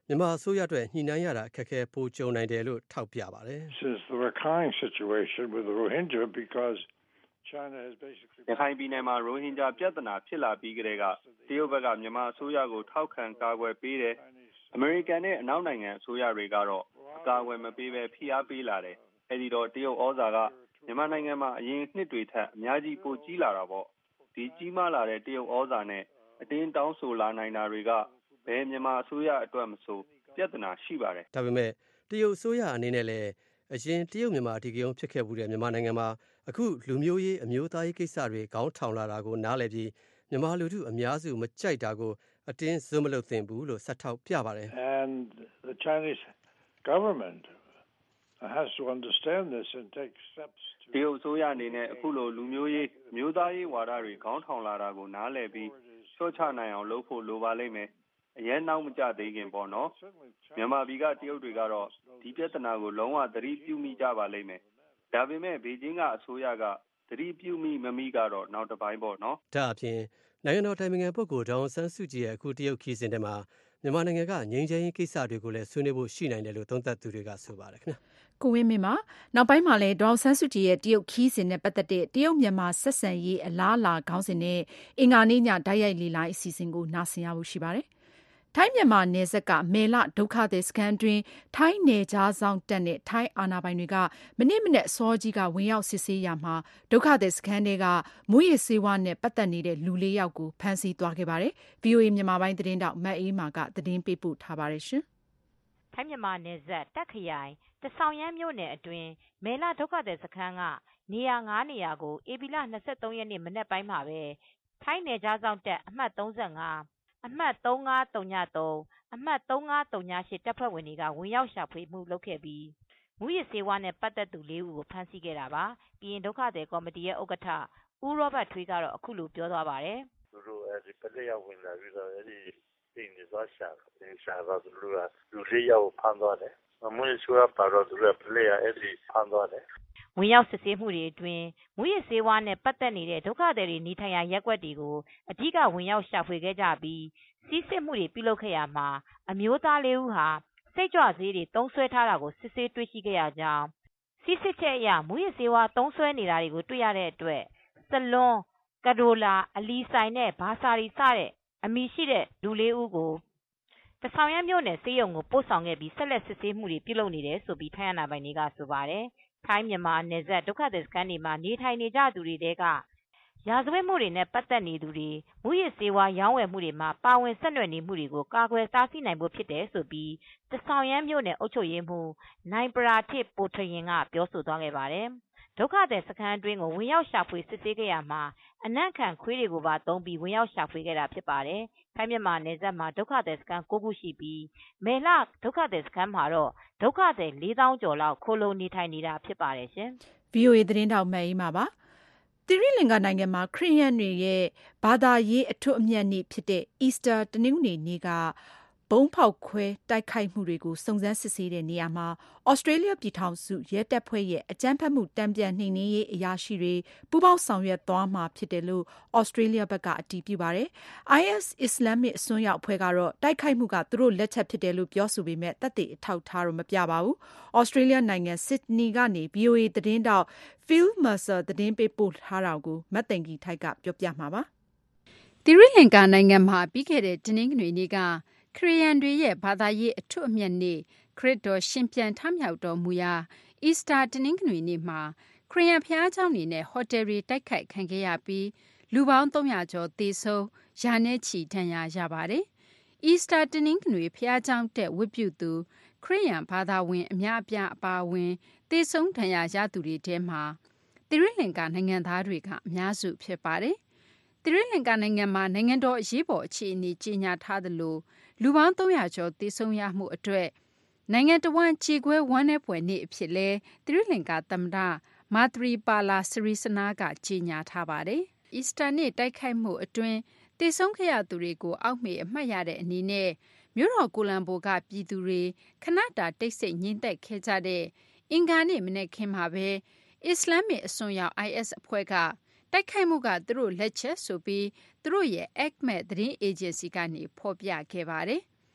မြန်မာအစိုးရအတွက်ညှိနှိုင်းရတာအခက်အခဲပိုကြုံနိုင်တယ်လို့ထောက်ပြပါတယ်။ This is the Rakhine situation with the Rohingya because China has basically ရခိုင်ပြည်နယ်မှာရိုဟင်ဂျာပြဿနာဖြစ်လာပြီးကတည်းကတရုတ်ဘက်ကမြန်မာအစိုးရကိုထောက်ခံကာကွယ်ပေးတယ်။ အမေရိကန်နဲ့အနောက်နိုင်ငံအစိုးရတွေကတော့အကာအကွယ်မပေးဘဲဖိအားပေးလာတယ်။အဲဒီတော့တရုတ်ဩဇာကမြန်မာနိုင်ငံမှာအရင်နှစ်တွေထက်အများကြီးပိုကြီးလာတာပေါ့။ဒီကြီးမားလာတဲ့တရုတ်ဩဇာနဲ့အတင်းတောင်းဆိုလာနိုင်တာတွေကဘယ်မြန်မာအစိုးရအတွက်မဆိုပြဿနာရှိပါတယ်။ဒါပေမဲ့တရုတ်အစိုးရအနေနဲ့လည်းအရင်တရုတ်မြန်မာအဓိကရုဏ်းဖြစ်ခဲ့မှုတဲ့မြန်မာနိုင်ငံမှာအခုလူမျိုးရေးအမျိုးသားရေးကိစ္စတွေခေါင်းထောင်လာတာကိုနားလည်ပြီးမြန်မာလူထုအများစုမကြိုက်တာကိုအတင်းဇွတ်မလုပ်သင့်ဘူးလို့ဆက်ထောက်ပြပါတယ် And the Chinese government has to understand this and take steps to တရုတ်အစိုးရအနေနဲ့အခုလိုလူမျိုးရေးအမျိုးသားရေးဝါဒတွေခေါင်းထောင်လာတာကိုနားလည်ပြီးချော့ချနိုင်အောင်လုပ်ဖို့လိုပါလိမ့်မယ်။အရင်နောက်မကြသေးခင်ပေါ့နော်မြန်မာပြည်ကတရုတ်တွေကတော့ဒီပြဿနာကိုလုံးဝသတိပြုမိကြပါလိမ့်မယ်။ဒါပေမဲ့ဘေကျင်းကအစိုးရကသတိပြုမိမမိကတော့နောက်တစ်ပိုင်းပေါ့နော်။ဒါအပြင်နိုင်ငံတော်တိုင်ပင်ခံပုဂ္ဂိုလ်ဒေါအောင်ဆန်းစုကြည်ရဲ့အခုတရုတ်ခီးစဉ်ထဲမှာမြန်မာနိုင်ငံကငြိမ်းချမ်းရေးကိစ္စတွေကိုလည်းဆွေးနွေးဖို့ရှိနိုင်တယ်လို့သုံးသပ်သူတွေကဆိုပါတယ်ခင်ဗျ။ကိုဝင်းမင်းပါနောက်ပိုင်းမှာလည်းဒေါအောင်ဆန်းစုကြည်ရဲ့တရုတ်ခီးစဉ်နဲ့ပတ်သက်တဲ့တရုတ်မြန်မာဆက်ဆံရေးအလားအလာခေါင်းစဉ်နဲ့အင်္ဂါနေ့ညဓာတ်ရိုက်လေ့လာအစီအစဉ်ကိုနားဆင်ရဖို့ရှိပါတယ်။ထိုင်းမြန်မာနယ်စပ်ကမေလဒုက္ခသည်စခန်းတွင်ထိုင်းနယ်ခြားစောင့်တပ်နဲ့ထိုင်းအာဏာပိုင်တွေကမနေ့မနက်စောကြီးကဝင်ရောက်စစ်ဆေးရာမှာဒုက္ခသည်စခန်းတွေကမူးယစ်ဆေးဝါးနဲ့ပတ်သက်နေတဲ့လူလေးယောက်ကိုဖမ်းဆီးသွားခဲ့ပါတယ်။ ဗွီအိုအေမြန်မာပိုင်းသတင်းတောက်မတ်အေးမာကသတင်းပေးပို့ထားပါတယ်ရှင်။ထိုင်းမြန်မာနယ်စပ်တပ်ခရိုင်တဆောင်ရမ်းမြို့နယ်အတွင်းမေလဒုက္ခသည်စခန်းကနေရာ၅နေရာကိုဧပြီလ၂၃ရက်နေ့မနက်ပိုင်းမှာပဲထိုင်းနယ်ခြားစောင့်တပ်အမှတ်၃၅အမှတ်၃၅၀၃အမှတ်၃၅၀၈တပ်ဖွဲ့ဝင်တွေကဝင်ရောက်ရှာဖွေမှုလုပ်ခဲ့ပြီးမူးယစ်ဆေးဝါးနဲ့ပတ်သက်သူလေးဦးကိုဖမ်းဆီးခဲ့တာပါ။ပြီးရင်ဒုက္ခသည်ကော်မတီရဲ့ဥက္ကဋ္ဌဦးရောဘတ်ထွေးကတော့အခုလိုပြောသွားပါတယ်။သူတို့အဲဒီပလက်ရောက်ဝင်လာပြီးတော့အဲဒီအိမ်တွေသွားရှာတယ်ရှာတော့သူတို့ကလူလေးယောက်ဖမ်းသွားတယ်။မူးယစ်ဆေးဝါးပါတော့သူတို့ကပလက်ရအဲဒီဖမ်းသွားတယ်။ဝင်ရောက်စစ်ဆေးမှုတွေအတွင်းမူးယစ်ဆေးဝါးနဲ့ပတ်သက်နေတဲ့ဒုက္ခသည်တွေနေထိုင်ရာရပ်ကွက်တွေကိုအဓိကဝင်ရောက်ရှာဖွေခဲ့ကြပြီးစီးစစ်မှုတွေပြုလုပ်ခဲ့ရမှာအမျိုးသားလေးဦးဟာစိတ်ကြွဆေးတွေသုံးစွဲထားတာကိုစစ်ဆေးတွေ့ရှိခဲ့ရကြောင်းစီးစစ်ချက်အရမူးယစ်ဆေးဝါးသုံးစွဲနေတာတွေကိုတွေ့ရတဲ့အတွက်စလွန်ကဒိုလာအလီဆိုင်နဲ့ဘာစာရီစတဲ့အမည်ရှိတဲ့လူလေးဦးကိုတဆောင်ရမ်းမြို့နယ်ဆေးရုံကိုပို့ဆောင်ခဲ့ပြီးဆက်လက်စစ်ဆေးမှုတွေပြုလုပ်နေတယ်ဆိုပြီးထိုင်းအာဏာပိုင်တွေကဆိုပါတယ်။ထိုင်းမြန်မာနယ်စပ်ဒုက္ခသည်စခန်းတွေမှာနေထိုင်နေကြသူတွေတဲကရာဇဝတ်မှုတွေနဲ့ပတ်သက်နေသူတွေမူးယစ်ဆေးဝါးရောင်းဝယ်မှုတွေမှာပါဝင်ဆက်နွယ်နေမှုတွေကိုကာကွယ်တားဆီးနိုင်ဖို့ဖြစ်တယ်ဆိုပြီးတဆောင်ရမ်းမြို့နယ်အုပ်ချုပ်ရေးမှူးနိုင်ပရာထစ်ပိုထရင်ကပြောဆိုသွားခဲ့ပါတယ်။ဒုက္ခသည်စခန်းအတွင်းကိုဝင်ရောက်ရှာဖွေစစ်ဆေးခဲ့ရမှာအနံ့ခံခွေးတွေကိုပါသုံးပြီးဝင်ရောက်ရှာဖွေခဲ့တာဖြစ်ပါတယ်။ထိုင်းမြန်မာနယ်စပ်မှာဒုက္ခသည်စခန်း၉ခုရှိပြီးမေလဒုက္ခသည်စခန်းမှာတော့ဒုက္ခသည်လေးသောင်းကျော်လောက်ခိုလုံနေထိုင်နေတာဖြစ်ပါတယ်ရှင်။ ဗွီအိုအေသတင်းတောက်မတ်အေးမာပါသီရိလင်္ကာနိုင်ငံမှာခရစ်ယာန်တွေရဲ့ဘာသာရေးအထွတ်အမြတ်နေ့ဖြစ်တဲ့အီစတာတနင်္ဂနွေနေ့ကဗုံးဖောက်ခွဲတိုက်ခိုက်မှုတွေကိုစုံစမ်းစစ်ဆေးတဲ့နေရာမှာဩစတြေးလျပြည်ထောင်စုရဲတပ်ဖွဲ့ရဲ့အကြမ်းဖက်မှုတန်ပြန်နှိမ်နင်းရေးအရာရှိတွေပူးပေါင်းဆောင်ရွက်သွားမှာဖြစ်တယ်လို့ဩစတြေးလျဘက်ကအတည်ပြုပါတယ်။ အိုင်အက်စ် အစ္စလာမ်မစ်အစွန်းရောက်အဖွဲ့ကတော့တိုက်ခိုက်မှုကသူတို့လက်ချက်ဖြစ်တယ်လို့ပြောဆိုပေမဲ့သက်သေအထောက်အထားတော့မပြပါဘူး။ဩစတြေးလျနိုင်ငံဆစ်ဒနီကနေ ဗွီအိုအေသတင်းတောက် Phil Mercer သတင်းပေးပို့ထားတာကိုမသိင်္ဂီထိုက်ကပြောပြမှာပါ။သီရိလင်္ကာနိုင်ငံမှာပြီးခဲ့တဲ့တနင်္ဂနွေနေ့ကခရစ်ယာန်တွေရဲ့ဘာသာရေးအထွတ်အမြတ်နေ့ခရစ်တော်ရှင်ပြန်ထမြောက်တော်မူရာအီစတာတနင်္ဂနွေနေ့မှာခရစ်ယာန်ဘုရားကျောင်းတွေနဲ့ဟိုတယ်တွေတိုက်ခိုက်ခံခဲ့ရပြီးလူပေါင်းသုံးရာကျော်သေဆုံးရာနဲ့ချီဒဏ်ရာရပါတယ်။အီစတာတနင်္ဂနွေဘုရားကျောင်းတက်ဝတ်ပြုသူခရစ်ယာန်ဘာသာဝင်အများအပြားအပါအဝင်သေဆုံးဒဏ်ရာရသူတွေထဲမှာသီရိလင်္ကာနိုင်ငံသားတွေကအများစုဖြစ်ပါတယ်။သီရိလင်္ကာနိုင်ငံမှာနိုင်ငံတော်အရေးပေါ်အခြေအနေကြီးညာထားသလိုလူပေါင်းသုံးရာကျော်သေဆုံးရမှုအတွက်နိုင်ငံတော်ဝန်ကြေကွဲဝမ်းနည်းပွဲနေ့အဖြစ်လဲသီရိလင်္ကာသမ္မတမာသရီပါလာစရီစနာကကြေညာထားပါတယ်။အီစတာနေ့တိုက်ခိုက်မှုအတွင်းသေဆုံးခဲ့ရသူတွေကိုအောက်မေ့အမှတ်ရတဲ့အနေနဲ့မြို့တော်ကိုလံဘိုကပြည်သူတွေခဏတာတိတ်ဆိတ်ငြိမ်သက်ခဲ့ကြတဲ့အင်္ဂါနေ့မနေ့ခင်းမှာပဲအစ္စလာမ်မစ်အစွန်းရောက် အိုင်အက်စ်အဖွဲ့ကတိုက်ခိုက်မှုကသူတို့လက်ချက်ဆိုပြီးသူတို့ရဲ့ Act မဲ့သတင်းအေဂျင်စီကနေဖော်ပြခဲ့ပါတယ်။ သ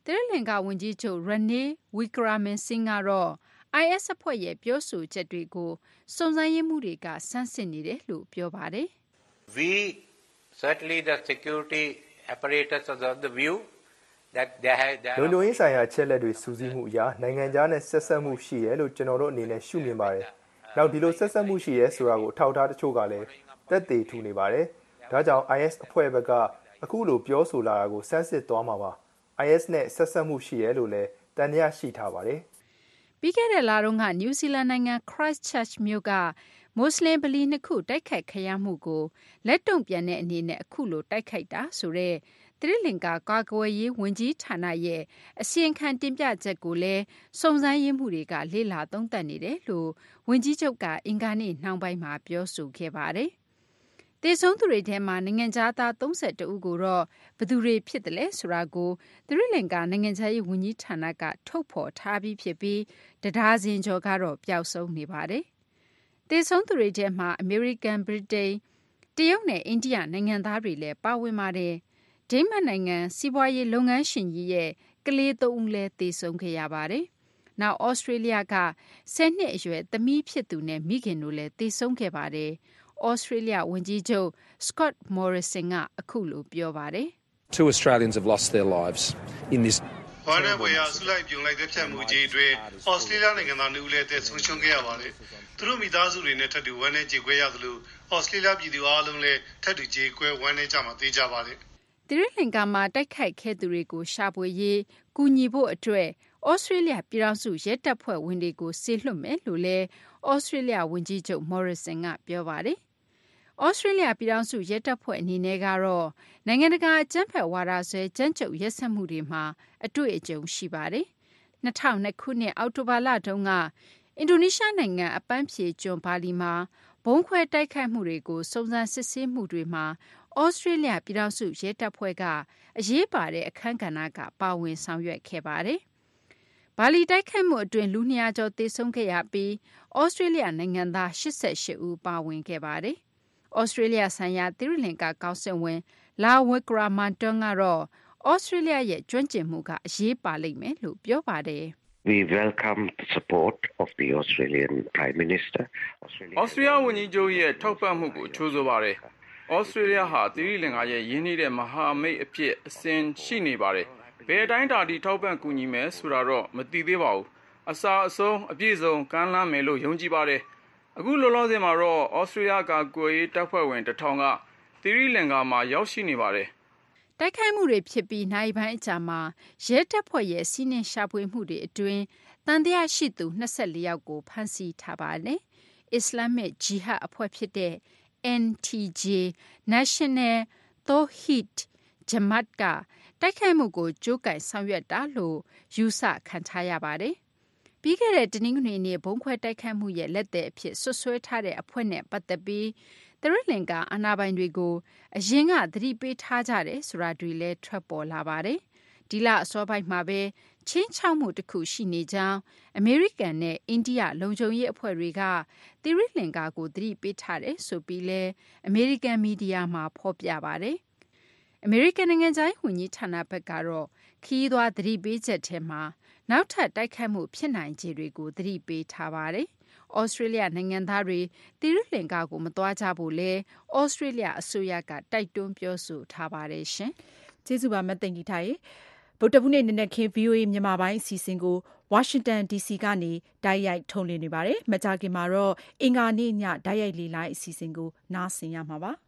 သီရိလင်္ကာဝန်ကြီးချုပ် Ranil Wickremesinghe ကတော့ I S အဖွဲ့ရဲ့ပြောဆိုချက်တွေကိုစုံစမ်းရေးမှူးတွေကဆန်းစစ်နေတယ်လို့ပြောပါတယ်။ We certainly the security apparatus of the view that there has လုံခြုံရေးဆိုင်ရာချက်လက်တွေစူးစီးမှုအရနိုင်ငံခြားနဲ့ဆက်ဆက်မှုရှိရဲလို့ကျွန်တော်တို့အနေနဲ့ရှုမြင်ပါတယ်။နောက်ဒီလိုဆက်ဆက်မှုရှိရဲဆိုတာကိုအထောက်အထားတချို့ကလည်းသက်သေထူနေပါတယ်။ဒါကြောင့် I S အဖွဲ့ဘက်ကအခုလိုပြောဆိုလာတာကိုစမ်းစစ်သွားမှာပါ။ I S နဲ့ဆက်ဆက်မှုရှိရဲလို့လည်းတန်တရားရှိထားပါတယ်။ပြီးခဲ့တဲ့လတုန်းကနယူးဇီလန်နိုင်ငံ Christchurch မြို့ကမွတ်စလင်ဗလီနှစ်ခုတိုက်ခိုက်ခံရမှုကိုလက်တုံ့ပြန်တဲ့အနေနဲ့အခုလိုတိုက်ခိုက်တာဆိုတဲ့သီရိလင်္ကာကာကွယ်ရေးဝန်ကြီးဌာနရဲ့အစီရင်ခံတင်ပြချက်ကိုလည်းစုံစမ်းရေးမှုတွေကလေ့လာသုံးသပ်နေတယ်လို့ဝန်ကြီးချုပ်ကအင်္ဂါနေ့နှောင်းပိုင်းမှာပြောဆိုခဲ့ပါတယ်။တေဆုံးသူတွေထဲမှာနိုင်ငံသားသားသုံးဆယ်တဦးကိုတော့ဘယ်သူတွေဖြစ်တယ်လဲဆိုတာကိုသီရိလင်္ကာနိုင်ငံခြားရေးဝန်ကြီးဌာနကထုတ်ဖော်ထားပြီးဖြစ်ပြီးတရားစင်ကျော်ကတော့ပျောက်ဆုံးနေပါတယ်။တေဆုံးသူတွေထဲမှာအမေရိကန်၊ဗြိတိန်၊တရုတ်နဲ့အိန္ဒိယနိုင်ငံသားတွေလည်းပါဝင်ပါတယ်။ဒိန်းမတ်နိုင်ငံစီးပွားရေးလုပ်ငန်းရှင်ကြီးရဲ့ကလေးသုံးဦးလည်းသေဆုံးခဲ့ရပါတယ်။နောက်ဩစတြေးလျကဆယ်နှစ်အရွယ်သမီးဖြစ်သူနဲ့မိခင်တို့လည်းသေဆုံးခဲ့ပါတယ်။ဩစတြေးလျဝန်ကြီးချုပ် Scott Morrison ကအခုလိုပြောပါတယ်။ Two Australians have lost their lives in this ဘာနဲ့ဝယ်ရဆုလိုက်ပြုံလိုက်တဲ့ဖြတ်မှုကြီးတွေဩစတြေးလျနိုင်ငံသားနှစ်ဦးလည်းတဲ့ဆုံးရှုံးခဲ့ရပါတယ်။သူတို့မိသားစုတွေနဲ့ထပ်တူဝမ်းနဲ့ကြေကွဲရသလိုဩစတြေးလျပြည်သူအားလုံးလည်းထပ်တူကြေကွဲဝမ်းနဲ့ကြမှာသိကြပါတယ်။သီရိလင်္ကာမှာတိုက်ခိုက်ခဲ့သူတွေကိုရှာဖွေရေးကူညီဖို့အတွက်ဩစတြေးလျပြည်ထောင်စုရဲတပ်ဖွဲ့ဝင်တွေကိုစေလွှတ်မယ်လို့လည်းဩစတြေးလျဝန်ကြီးချုပ် Morrison ကပြောပါတယ်။ဩစတြေးလျပြည်ထောင်စုရဲတပ်ဖွဲ့အနေနဲ့ကတော့နိုင်ငံတကာအကြမ်းဖက်ဝါဒစွဲကြမ်းကြုတ်ရက်စက်မှုတွေမှာအတွေ့အကြုံရှိပါတယ်။၂၀၀၂ခုနှစ်အောက်တိုဘာလတုန်းကအင်ဒိုနီးရှားနိုင်ငံအပန်းဖြေကျွန်းဘာလီမှာဘုံခွဲတိုက်ခိုက်မှုတွေကိုစုံစမ်းစစ်ဆေးမှုတွေမှာဩစတြေးလျပြည်ထောင်စုရဲတပ်ဖွဲ့ကအရေးပါတဲ့အခန်းကဏ္ဍကပါဝင်ဆောင်ရွက်ခဲ့ပါတယ်။ဘာလီတိုက်ခိုက်မှုအတွင်းလူနှစ်ရာကျော်သေဆုံးခဲ့ရပြီးဩစတြေးလျနိုင်ငံသား၈၈ဦးပါဝင်ခဲ့ပါတယ်။ဩစတြေးလျဆိုင်ရာသီရိလင်္ကာကောင်စစ်ဝင်လာဝစ်ကရာမန်တွန်ကတော့ဩစတြေးလျရဲ့ကျွမ်းကျင်မှုကအရေးပါလိမ့်မယ်လို့ပြောပါတယ်။ We welcome the support of the Australian Prime Minister. Australia ဝန်ကြီးချုပ်ရဲ့ထောက်ပံ့မှုကိုကြိုဆိုပါတယ်။ Australia ဟာသီရိလင်္ကာရဲ့ရင်းနှီးတဲ့မဟာမိတ်အဖြစ်အစဉ်ရှိနေပါတယ်။ဘယ်တိုင်းတာတီထောက်ပံ့ကူညီမယ်ဆိုတာတော့မသိသေးပါဘူး။အစာအဆုံးအပြည့်စုံကမ်းလှမ်းမယ်လို့ယုံကြည်ပါတယ်။အခုလောလောဆယ်မှာတော့ Australia ကကိုယ်ရေးတပ်ဖွဲ့ဝင်တစ်ထောင်ကသီရိလင်္ကာမှာရောက်ရှိနေပါတယ်။တိုက်ခိုက်မှုတွေဖြစ်ပြီးနိုင်ပိုင်းအကြာမှာရဲတပ်ဖွဲ့ရဲ့စီးနှင်းရှာဖွေမှုတွေအတွင်းတန်တရားရှိသူ၂၄ယောက်ကိုဖမ်းဆီးထားပါတယ်။ Islamic Jihad အဖွဲ့ဖြစ်တဲ့ N T J National Tawhid Jamaat ကတိုက်ခိုက်မှုကိုကြိုးကိုင်ဆောင်ရွက်တာလို့ယူဆခံထားရပါတယ်။ပြီးခဲ့တဲ့တနင်္ဂနွေနေ့ဘုံခွဲတိုက်ခိုက်မှုရဲ့လက်သည်အဖြစ်ဆွဆွဲထားတဲ့အဖွဲ့နဲ့ပတ်သက်ပြီးသီရိလင်္ကာအာဏာပိုင်တွေကိုအရင်ကသတိပေးထားကြတယ်ဆိုတာတွေလည်းထွက်ပေါ်လာပါတယ်။ဒီလအစောပိုင်းမှာပဲချင်းချောက်မှုတစ်ခုရှိနေကြောင်းအမေရိကန်နဲ့အိန္ဒိယလုံခြုံရေးအဖွဲ့တွေကသီရိလင်္ကာကိုသတိပေးထားတယ်ဆိုပြီးလဲအမေရိကန်မီဒီယာမှာဖော်ပြပါတယ်။အမေရိကန်နိုင်ငံခြားရေးဝန်ကြီးဌာနဘက်ကတော့ခီးသွွားသတိပေးချက်ထဲမှာနောက်ထပ်တိုက်ခိုက်မှုဖြစ်နိုင်ခြေတွေကိုသတိပေးထားပါတယ်။ဩစတြေးလျနိုင်ငံသားတွေသီရိလင်္ကာကိုမသွားကြဖို့လဲဩစတြေးလျအစိုးရကတိုက်တွန်းပြောဆိုထားပါတယ်ရှင်။ကျေးဇူးပါမသိင်္ဂီထားရေဗုဒ္ဓဘူးနေ့နနက်ခင်း ဗီအိုအေ မြန်မာပိုင်းအစီအစဉ်ကိုဝါရှင်တန်ဒီစီကနေတိုက်ရိုက်ထုတ်လွှင့်နေပါတယ်။မကြာခင်မှာတော့အင်္ဂါနေ့ညတိုက်ရိုက်လေလိုင်းအစီအစဉ်ကိုနားဆင်ရမှာပါ။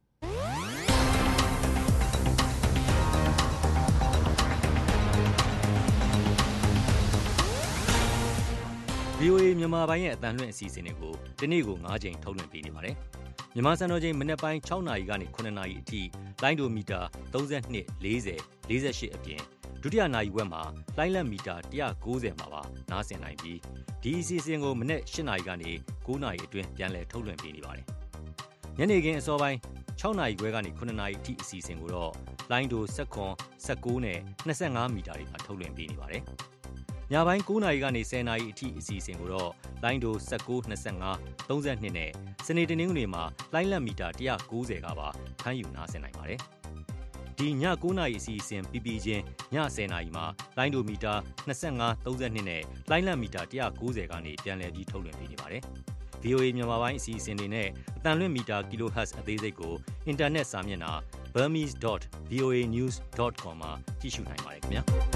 ဗီအိုအေ မြန်မာပိုင်းရဲ့အသံလွှင့်အစီအစဉ်တွေကိုဒီနေ့ကို၅ချိန်ထုတ်လွှင့်ပေးနေပါတယ်။မြန်မာစံတော်ချိန်မနက်ပိုင်း၆နာရီကနေ၇နာရီအထိလိုင်းဒိုမီတာ၃၂ ၄၀ ၄၈အပြင်ဒုတိယနာရီဝက်မှာလိုင်းလက်မီတာ၁၉၀မှာပါနားဆင်နိုင်ပြီးဒီအစီအစဉ်ကိုမနက်၈နာရီကနေ၉နာရီအတွင်းပြန်လည်ထုတ်လွှင့်ပေးနေပါတယ်။ညနေခင်းအစောပိုင်း၆နာရီခွဲကနေ၇နာရီအထိအစီအစဉ်ကိုတော့လိုင်းဒို၁၇ ၁၉နဲ့၂၅မီတာတွေမှာထုတ်လွှင့်ပေးနေပါတယ်။ညပိုင်း၉နာရီကနေ၁၀နာရီအထိအစီအစဉ်ကိုတော့လိုင်းဒို၁၉ ၂၅ ၃၂နဲ့စနေတနင်္ဂနွေမှာလိုင်းလက်မီတာ၁၉၀ကပါဖမ်းယူနားဆင်နိုင်ပါတယ်။ဒီညကိုးနာရီအစီအစဉ်ပြီးပြီးချင်းညဆယ်နာရီမှာလိုင်းဒိုမီတာနှစ်၅ သုံး၂နဲ့လိုင်းလံမီတာone ninetyကနေပြန်လည်ပြီးထုတ်လွှင့်ပေးနေပါတယ်။ ဗီအိုအေ မြန်မာပိုင်းအစီအစဉ်တွေနဲ့အသံလွှင့်မီတာ kilohertz အသေးစိတ်ကိုအင်တာနက်စာမျက်နှာ burmese dot v o a news dot com မှာကြည့်ရှုနိုင်ပါတယ်ခင်ဗျာ။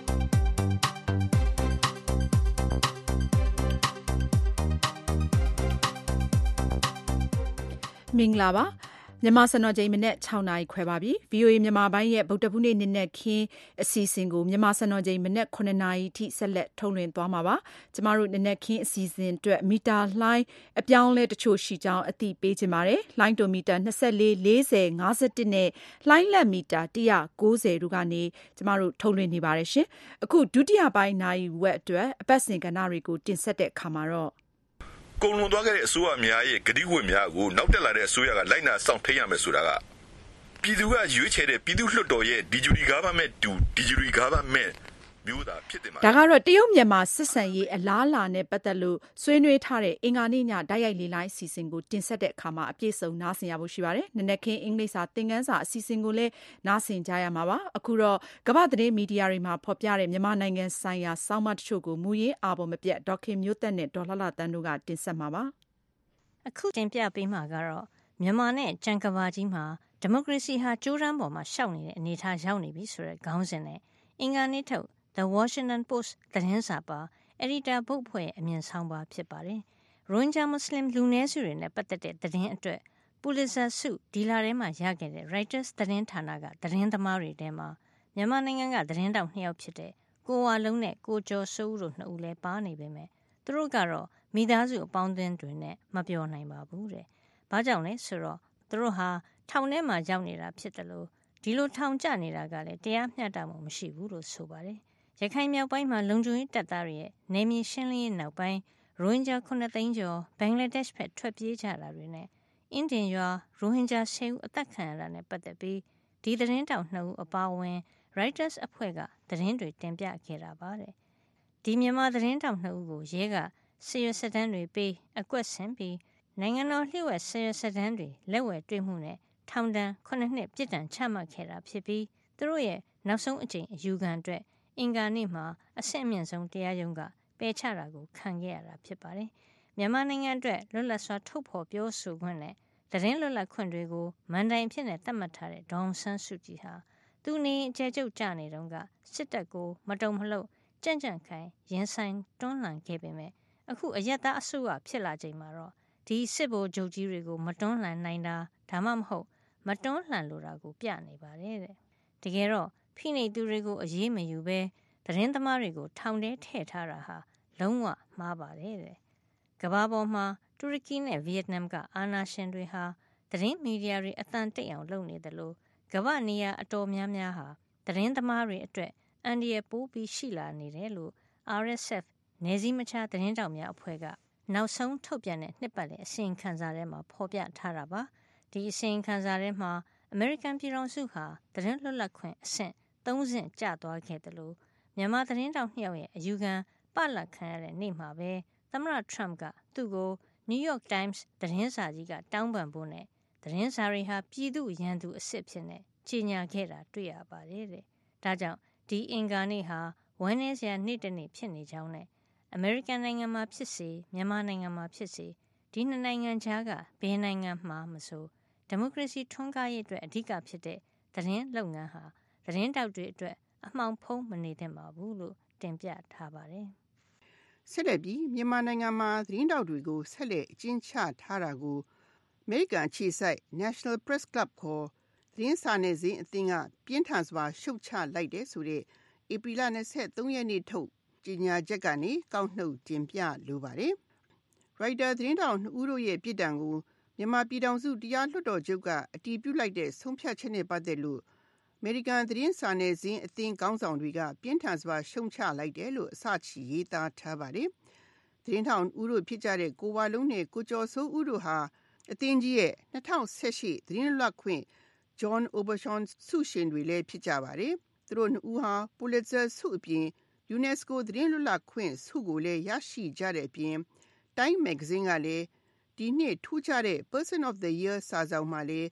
မင်္ဂလာပါမြန်မာစံတော်ချိန်မနေ့၆နာရီခွဲပါပြီ ဗီအိုအေ မြန်မာပိုင်းရဲ့ဗုဒ္ဓဘူးနေ့နေ့နဲ့ခင်းအစီအစဉ်ကိုမြန်မာစံတော်ချိန်မနေ့ခုနှစ်နာရီထိဆက်လက်ထုတ်လွှင့်သွားမှာပါကျမတို့နေ့နဲ့ခင်းအစီအစဉ်အတွက်မီတာလှိုင်းအပြောင်းလဲတချို့ရှိကြောင်းအသိပေးခြင်းပါတယ်လှိုင်းတိုမီတာ၂၄ ၄၀ ၅၁နဲ့လှိုင်းလက်မီတာone ninetyတို့ကနေကျမတို့ထုတ်လွှင့်နေပါတယ်ရှင်အခုဒုတိယပိုင်းနာရီဝက်အတွက်အပတ်စဉ်ကဏ္ဍတွေကိုတင်ဆက်တဲ့အခါမှာတော့ကုန်လွန်သွားခဲ့တဲ့အစိုးရများရဲ့ဂတိဝတ်များကိုနောက်တက်လာတဲ့အစိုးရကလိုက်နာဆောင်ထိန်ရမယ်ဆိုတာကပြည်သူကရွေးချယ်တဲ့ပြည်သူ့လွှတ်တော်ရဲ့ Digital Government to Digital Government မျိုးသားဖြစ်တယ်မှာဒါကတော့တရုတ်မြန်မာစစ်ဆန်ရေးအလားအလာနဲ့ပတ်သက်လို့ဆွေးနွေးထားတဲ့အင်္ဂါနေ့ညဓာတ်ရိုက်လေးလိုင်းအစီအစဉ်ကိုတင်ဆက်တဲ့အခါမှာအပြည့်စုံနားဆင်ရဖို့ရှိပါတယ်။နနက်ခင်းအင်္ဂလိပ်စာသင်ခန်းစာအစီအစဉ်ကိုလည်းနားဆင်ကြရမှာပါ။အခုတော့ကမ္ဘာသတင်းမီဒီယာတွေမှာဖော်ပြတဲ့မြန်မာနိုင်ငံဆိုင်ရာစောင်းမတချို့ကိုမူရင်းအာပေါ်မပြတ်ဒေါက်ခင်မျိုးသက်နဲ့ဒေါ်လှလှတန်းတို့ကတင်ဆက်မှာပါ။အခုတင်ပြပေးမှာကတော့မြန်မာနဲ့ကြံကဘာကြီးမှာဒီမိုကရေစီဟာကျိုးရမ်းပေါ်မှာရှောက်နေတဲ့အနေအထားရောက်နေပြီဆိုတဲ့ခေါင်းစဉ်နဲ့အင်္ဂါနေ့ထုတ်The Washington Post သတင်းစာပါအက်ဒီတာဘုတ်ဖွဲ့ရဲ့အမြင်ဆောင်ပါဖြစ်ပါတယ်။ရိုဟင်ဂျာမွတ်စလင်လူနည်းစုတွေနဲ့ပတ်သက်တဲ့သတင်းအတွက်ပူလစ်ဇာဆုဒီလာထဲမှာရခဲ့တဲ့ Reuters သတင်းဌာနကသတင်းသမားတွေထဲမှာမြန်မာနိုင်ငံကသတင်းတောက်နှစ်ယောက်ဖြစ်တဲ့ကိုဝါလုံးနဲ့ကိုကျော်စိုးဦးတို့နှစ်ဦးလည်းပါနေပေမဲ့သူတို့ကတော့မိသားစုအပေါင်းအသင်းတွေနဲ့မပြောနိုင်ပါဘူးတဲ့။ဘာကြောင့်လဲဆိုတော့သူတို့ဟာထောင်ထဲမှာရောက်နေတာဖြစ်တယ်လို့ဒီလိုထောင်ကျနေတာကလည်းတရားမျှတမှုမရှိဘူးလို့ဆိုပါတယ်။ရခိုင်မြောက်ပိုင်းမှာလုံခြုံရေးတပ်သားတွေရဲ့နေမြေရှင်းလင်းရေးနောက်ပိုင်းရိုဟင်ဂျာခုနှစ်သိန်းကျော်ဘင်္ဂလားဒေ့ရှ်ဘက်ထွက်ပြေးကြတာတွေနဲ့အင်ဒင်ရွာရိုဟင်ဂျာ၁၀ဦးအသက်ခံရတာနဲ့ပတ်သက်ပြီးဒီသတင်းတောက်နှစ်ဦးအပါအဝင် Reuters အဖွဲ့ကသတင်းတွေတင်ပြခဲ့တာပါတဲ့ဒီမြန်မာသတင်းတောက်နှစ်ဦးကိုရဲကဆရွစတန်းတွေပေးအကွက်ဆင်ပြီးနိုင်ငံတော်လျှို့ဝှက်ဆရွစတန်းတွေလက်ဝယ်တွေ့မှုနဲ့ထောင်ဒဏ်ခုနှစ်နှစ်ပြစ်ဒဏ်ချမှတ်ခဲ့တာဖြစ်ပြီးသူတို့ရဲ့နောက်ဆုံးအကြိမ်အယူခံအတွက်အင်္ဂါနေ့မှာအဆင့်အမြင့်ဆုံးတရားရုံးကပယ်ချတာကိုခံခဲ့ရတာဖြစ်ပါတယ်။မြန်မာနိုင်ငံအတွက်လွတ်လပ်စွာထုတ်ဖော်ပြောဆိုခွင့်နဲ့သတင်းလွတ်လပ်ခွင့်တွေကိုမန်တိုင်ဖြစ်နဲ့သတ်မှတ်ထားတဲ့ဒေါအောင်ဆန်းစုကြည်ဟာသူနေအကျယ်ချုပ်ကြနေတုန်းကစစ်တပ်ကိုမတုံမလှုပ်ကြံ့ကြံ့ခိုင်ရင်ဆိုင်တွန်းလှန်ခဲ့ပေမဲ့အခုအယက်သားအစိုးရဖြစ်လာချိန်မှာတော့ဒီစစ်ဗိုလ်ချုပ်ကြီးတွေကိုမတွန်းလှန်နိုင်တာဒါမှမဟုတ်မတွန်းလှန်လိုတာကိုပြနေပါတယ်တဲ့။တကယ်တော့ဖိနှိပ်သူတွေကိုအရေးမယူဘဲသတင်းသမားတွေကိုထောင်ထဲထည့်ထားတာဟာလုံးဝမှားပါတယ်တဲ့။ကမ္ဘာပေါ်မှာတူရကီနဲ့ဗီယက်နမ်ကအာဏာရှင်တွေဟာသတင်းမီဒီယာတွေအသံတိတ်အောင်လုပ်နေတယ်လို့ကမ္ဘာနေရာအတော်များများဟာသတင်းသမားတွေအတွက်အန္တရာယ်ပိုပြီးရှိလာနေတယ်လို့ R S F နယ်စည်းမခြားသတင်းတောက်များအဖွဲ့ကနောက်ဆုံးထုတ်ပြန်တဲ့နှစ်ပတ်လည်အစီရင်ခံစာထဲမှာဖော်ပြထားတာပါ။ဒီအစီရင်ခံစာထဲမှာအမေရိကန်ပြည်ထောင်စုဟာသတင်းလွတ်လပ်ခွင့်အဆင့်သုံးဆင့်ကျသွားခဲ့တယ်လို့မြန်မာသတင်းတောက်နှစ်ယောက်ရဲ့အယူခံပလတ်ခံရတဲ့နေ့မှာပဲသမ္မတထရမ့်ကသူ့ကို New York Times သတင်းစာကြီးကတောင်းပန်ဖို့နဲ့သတင်းစာတွေဟာပြည်သူရန်သူအစစ်ဖြစ်နေကြေညာခဲ့တာတွေ့ရပါတယ်တဲ့။ဒါကြောင့်ဒီအင်္ဂါနေ့ဟာဝမ်းနည်းစရာနေ့တစ်နေ့ဖြစ်နေကြောင်းနဲ့အမေရိကန်နိုင်ငံမှာဖြစ်စေမြန်မာနိုင်ငံမှာဖြစ်စေဒီနှစ်နိုင်ငံကြားကဘယ်နိုင်ငံမှာမဆိုဒီမိုကရေစီထွန်းကားရေးအတွက်အဓိကဖြစ်တဲ့သတင်းလုပ်ငန်းဟာသတင်းတောက်တွေအတွက်အမှောင်ဖုံးမနေသင့်ပါဘူးလို့တင်ပြထားပါတယ်။ဆက်လက်ပြီးမြန်မာနိုင်ငံမှာသတင်းတောက်တွေကိုဆက်လက်အကျဉ်းချထားတာကိုအမေရိကန်အခြေစိုက် National Press Club ခေါ်သတင်းစာနယ်ဇင်းအသင်းကပြင်းထန်စွာရှုတ်ချလိုက်တဲ့ဆိုတဲ့ဧပြီလ၂၃ရက်နေ့ထုတ်ကြေညာချက်ကနေကောက်နှုတ်တင်ပြလိုပါတယ်။ Reuters သတင်းတောက်နှစ်ဦးတို့ရဲ့ပြစ်ဒဏ်ကိုမြန်မာပြည်ထောင်စုတရားလွှတ်တော်ချုပ်ကအတည်ပြုလိုက်တဲ့ဆုံးဖြတ်ချက်နဲ့ပတ်သက်လို့အမေရိကန်သတင်းစာနယ်ဇင်းအသင်းခေါင်းဆောင်တွေကပြင်းထန်စွာရှုံချလိုက်တယ်လို့အစချီရေးသားထားပါတယ်။သတင်းထောက်ဦးတို့ဖြစ်ကြတဲ့ကိုဝါလုံးနဲ့ကိုကျော်စိုးဦးတို့ဟာအသင်းကြီးရဲ့၂၀၁၈သတင်းလွတ်လပ်ခွင့် John Aubuchon ဆုရှင်တွေလည်းဖြစ်ကြပါတယ်။သူတို့နှစ်ဦးဟာပူလစ်ဇာဆုအပြင် UNESCO သတင်းလွတ်လပ်ခွင့်ဆုကိုလည်းရရှိကြတဲ့အပြင် Time မဂ္ဂဇင်းကလည်းဒီနှစ်ထူးခြားတဲ့ Person of the Year စာဆောင်မှာလည်း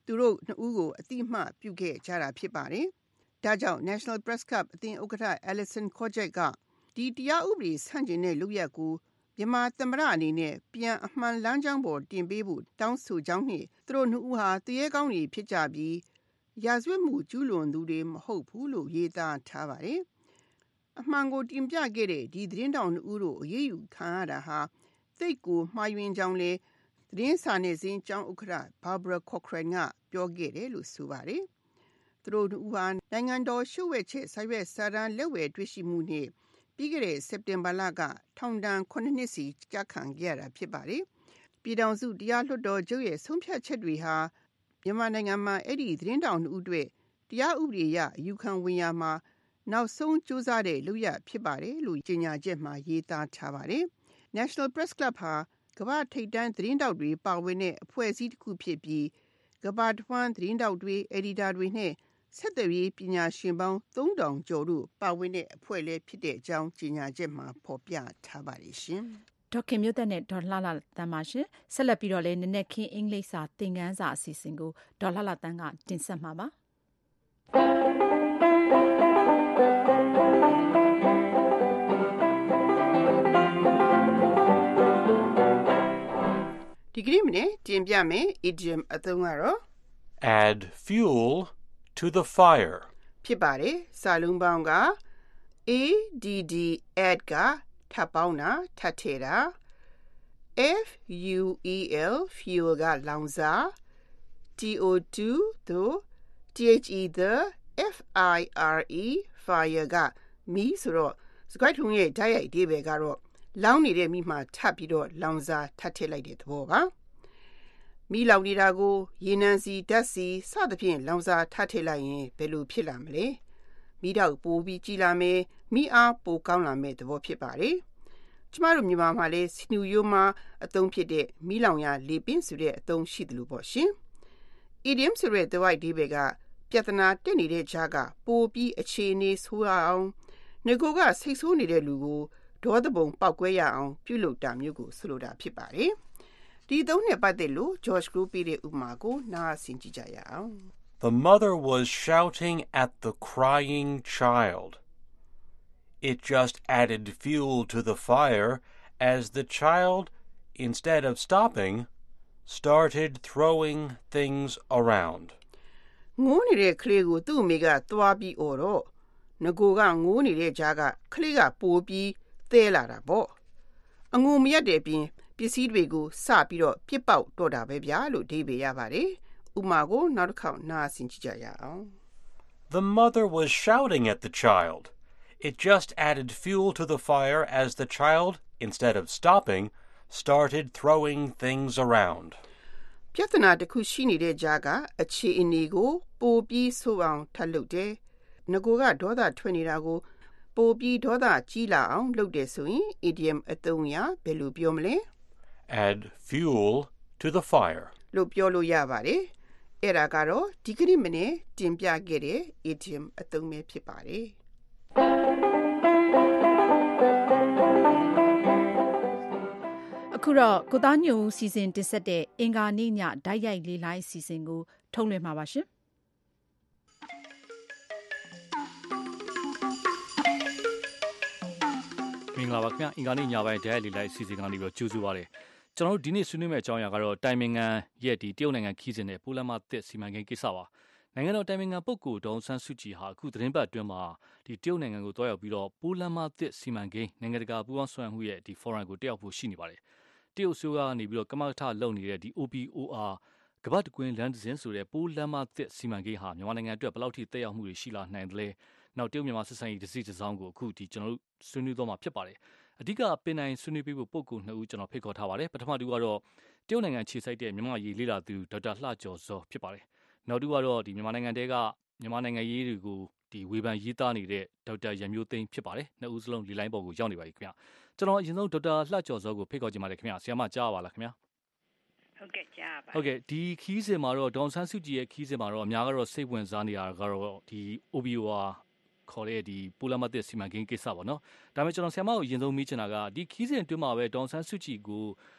သူတို့နှစ်ဦးကိုအတိအမှပြုခဲ့ကြတာဖြစ်ပါတယ်။ဒါကြောင့် National Press Club အသင်းဥက္ကဋ္ဌ Alison Kojek ကဒီတရားဥပဒေဆန့်ကျင်တဲ့လုပ်ရပ်ကိုမြန်မာသမ္မတအနေနဲ့ပြန်အမှန်လမ်းကြောင်းပေါ်တင်ပေးဖို့တောင်းဆိုကြောင်းနဲ့သူတို့နှစ်ဦးဟာတရေကောင်းတွေဖြစ်ကြပြီးရာဇဝတ်မှုကျူးလွန်သူတွေမဟုတ်ဘူးလို့ရေးသားထားပါတယ်။အမှန်ကိုတင်ပြခဲ့တဲ့ဒီသတင်းတောင်နှစ်ဦးတို့အရေးယူခံရတာဟာသိတ်ကိုမှားယွင်းကြောင်းလဲသတင်းစာနယ်ဇင်းကျောင်းဥက္ကဋ္ဌ Barbara Cochrane ကပြောခဲ့တယ်လို့ဆိုပါတယ်။သူတို့နှစ်ဦးဟာနိုင်ငံတော်ရှုပ်ဝဲချက်စာရွက်စာတမ်းလက်ဝယ်တွေ့ရှိမှုနဲ့ပြီးခဲ့တဲ့စက်တင်ဘာလကထောင်ဒဏ်ခုနှစ်စီကြာခံခဲ့ရတာဖြစ်ပါတယ်။ပြည်ထောင်စုတရားလွှတ်တော်ချုပ်ရဲ့ဆုံးဖြတ်ချက်တွေဟာမြန်မာနိုင်ငံမှာအဲ့ဒီသတင်းတောင်နှစ်ဦးတွေတရားဥပဒေအရအယူခံဝင်ရမှာနောက်ဆုံးကြိုးစားတဲ့လုပ်ရဖြစ်ပါတယ်လို့ကြေညာချက်မှာရေးသားထားပါတယ်။ National Press Club ဟာကမ္ဘာထိပ်တန်းသတင်းတောက်တွေပါဝင်တဲ့အဖွဲ့အစည်းတစ်ခုဖြစ်ပြီးကမ္ဘာတစ်ဝန်းသတင်းတောက်တွေအယ်ဒီတာတွေနဲ့ဆက်သွယ်ရေးပညာရှင်ပေါင်းသုံးထောင်ကျော်တို့ပါဝင်တဲ့အဖွဲ့လည်းဖြစ်တဲ့အကြောင်းကြေညာချက်မှာဖော်ပြထားပါတယ်ရှင်။ဒေါက်ခင်မျိုးသက်နဲ့ဒေါ်လှလှတန်းပါရှင်။ဆက်လက်ပြီးတော့လည်းနနက်ခင်းအင်္ဂလိပ်စာသင်ခန်းစာအစီအစဉ်ကိုဒေါ်လှလှတန်းကတင်ဆက်မှာပါ။ဒီကနေ့မနေ့တင်ပြမယ် idiom အသုံးကတော့ add fuel to the fire ဖြစ်ပါတယ်စာလုံးပေါင်းက add add ကထပ်ပေါင်းတာထပ်ထည့်တာ fuel fuel ကလောင်စာ to သို့ the fire fire ကမီးဆိုတော့စကားထုံးရဲ့ဓာတ်ရိုက်အဓိပ္ပာယ်ကတော့လောင်နေတဲ့မိမှာထပ်ပြီးတော့လောင်စာထပ်ထည့်လိုက်တဲ့သဘောပါမီးလောင်နေတာကိုရေနံစီဓာတ်စီစသဖြင့်လောင်စာထပ်ထည့်လိုက်ရင်ဘယ်လိုဖြစ်လာမလဲမီးတောက်ပိုပြီးကြီးလာမယ်မီးအားပိုကောင်းလာမယ်သဘောဖြစ်ပါတယ်ကျမတို့မြန်မာမှာလည်းစီနူရိုးမှာအသုံးဖြစ်တဲ့မီးလောင်ရလေပင့်ဆိုတဲ့အသုံးရှိတယ်လို့ပေါ့ရှင် idiom ဆိုတဲ့ the white ဒီဘက်ကပြဿနာတက်နေတဲ့ခြားကပိုပြီးအခြေအနေဆိုးအောင်ငကိုကစိတ်ဆိုးနေတဲ့လူကိုဒေါသပုံပောက်ကွဲရအောင်ပြုလုပ်တာမျိုးကိုဆိုလိုတာဖြစ်ပါတယ်ဒီသုံးနဲ့ပတ်သက်လို့ George Group ပြတဲ့ဥပမာကိုနားဆင်ကြည့်ကြရအောင် The mother was shouting at the crying child. It just added fuel to the fire as the child, instead of stopping, started throwing things around. ငိုးနေတဲ့ကလေးကိုသူ့အမေကသွားပြီးအော်တော့ငကိုကငိုးနေတဲ့ကြားကကလေးကပိုပြီးသဲလာတာပေါ့အငိုမရက်တဲ့အပြင်ပစ္စည်းတွေကိုစပြီးတော့ပြစ်ပေါက်တော့တာပဲဗျာလို့အဓိပ္ပာယ်ရပါတယ်ဥပမာကိုနောက်တစ်ခေါက်နားဆင်ကြည့်ကြရအောင် The mother was shouting at the child. It just added fuel to the fire as the child, instead of stopping, started throwing things around. ပြဿနာတစ်ခုရှိနေတဲ့ကြားကအခြေအနေကိုပိုပြီးဆိုးအောင်ထပ်လုပ်တယ်ငကိုကဒေါသထွက်နေတာကိုပိုပြီးဒေါသကြီးလာအောင်လုပ်တယ်ဆိုရင် idiom အသုံးအရဘယ်လိုပြောမလဲ Add fuel to the fire လို့ပြောလို့ရပါတယ်အဲ့ဒါကတော့ဒီကနေ့မနေ့တင်ပြခဲ့တဲ့ idiom အသုံးပဲဖြစ်ပါတယ်အခုတော့ကိုသားညွန့်စီစဉ်တင်ဆက်တဲ့အင်္ဂါနေ့ညဓာတ်ရိုက်လေးလိုင်းစီစဉ်ကိုထုတ်လွှင့်မှာပါရှင်မင်္ဂလာပါခင်ဗျအင်္ဂါနေ့ညပိုင်းဓာတ်ရိုက်လေးလိုင်းစီစဉ်ကနေပြီးကြိုးစုပါတယ်ကျွန်တော်တို့ဒီနေ့ဆွေးနွေးမယ့်အကြောင်းအရာကတော့တိုင်ပင်ခံရဲ့ဒီတရုတ်နိုင်ငံခီးစဉ်နဲ့ပိုလန်မာသစ်စီမံကိန်းကိစ္စပါနိုင်ငံတော်တိုင်ပင်ခံပုဂ္ဂိုလ်ဒေါ်ဆန်းစုကြည်ဟာအခုသတင်းပတ်အတွင်းမှာဒီတရုတ်နိုင်ငံကိုတွားရောက်ပြီးတော့ပိုလန်မာသစ်စီမံကိန်းနိုင်ငံတကာပူးပေါင်းဆောင်ရွက်မှုရဲ့ဒီ forum ကိုတက်ရောက်ဖို့ရှိနေပါတယ်တရုတ်ဆိုကနေပြီးတော့ကမကထလုပ်နေတဲ့ဒီ O P O R ကမ္ဘာတကွင်းလမ်းစဉ်ဆိုတဲ့ပိုလန်မာသစ်စီမံကိန်းဟာမြန်မာနိုင်ငံအတွက်ဘယ်လောက်ထိတက်ရောက်မှုတွေရှိလာနိုင်သလဲနောက်တရုတ်မြန်မာဆက်ဆံရေးတစ်စီတစ်စောင်းကိုအခုဒီကျွန်တော်တို့ဆွေးနွေးတော့မှာဖြစ်ပါတယ်အဓိကပင်နိုင်ဆွေးနွေးပေးဖို့ပုံကူနှစ်ဦးကျွန်တော်ဖိတ်ခေါ်ထားပါတယ်ပထမတူကတော့တရုတ်နိုင်ငံခြေစိုက်တဲ့မြန်မာရေးလေးလာသူဒေါက်တာလှကျော်စောဖြစ်ပါတယ်နောက်တူကတော့ဒီမြန်မာနိုင်ငံတဲကမြန်မာနိုင်ငံရေးတွေကိုဒီဝေဖန်ရေးသားနေတဲ့ဒေါက်တာရန်မျိုးသိန်းဖြစ်ပါတယ်နှစ်ဦးစလုံးလီလိုင်းပေါ်ကိုရောက်နေပါပြီခင်ဗျကျွန်တော်အရင်ဆုံးဒေါက်တာလှကျော်စောကိုဖိတ်ခေါ်ကြပါမယ်ခင်ဗျဆရာမကြားပါလားခင်ဗျဟုတ်ကဲ့ကြားပါဟုတ်ကဲ့ဒီခီးစဉ်မှာတော့ဒေါန်ဆန်းစုကြည်ရဲ့ခီးစဉ်မှာတော့အများကတော့စိတ်ဝင်စားနေတာကတော့ဒီ O B O R ခေါ်တဲ့ဒီပိုလန်မာသစ်စီမံကိန်းကိစ္စပေါ့နော်ဒါပေမဲ့ကျွန်တော်ဆရာမကိုအရင်ဆုံးမေးချင်တာကဒီခီးစဉ်အတွင်းမှာပဲဒေါန်ဆန်းစုကြည်ကို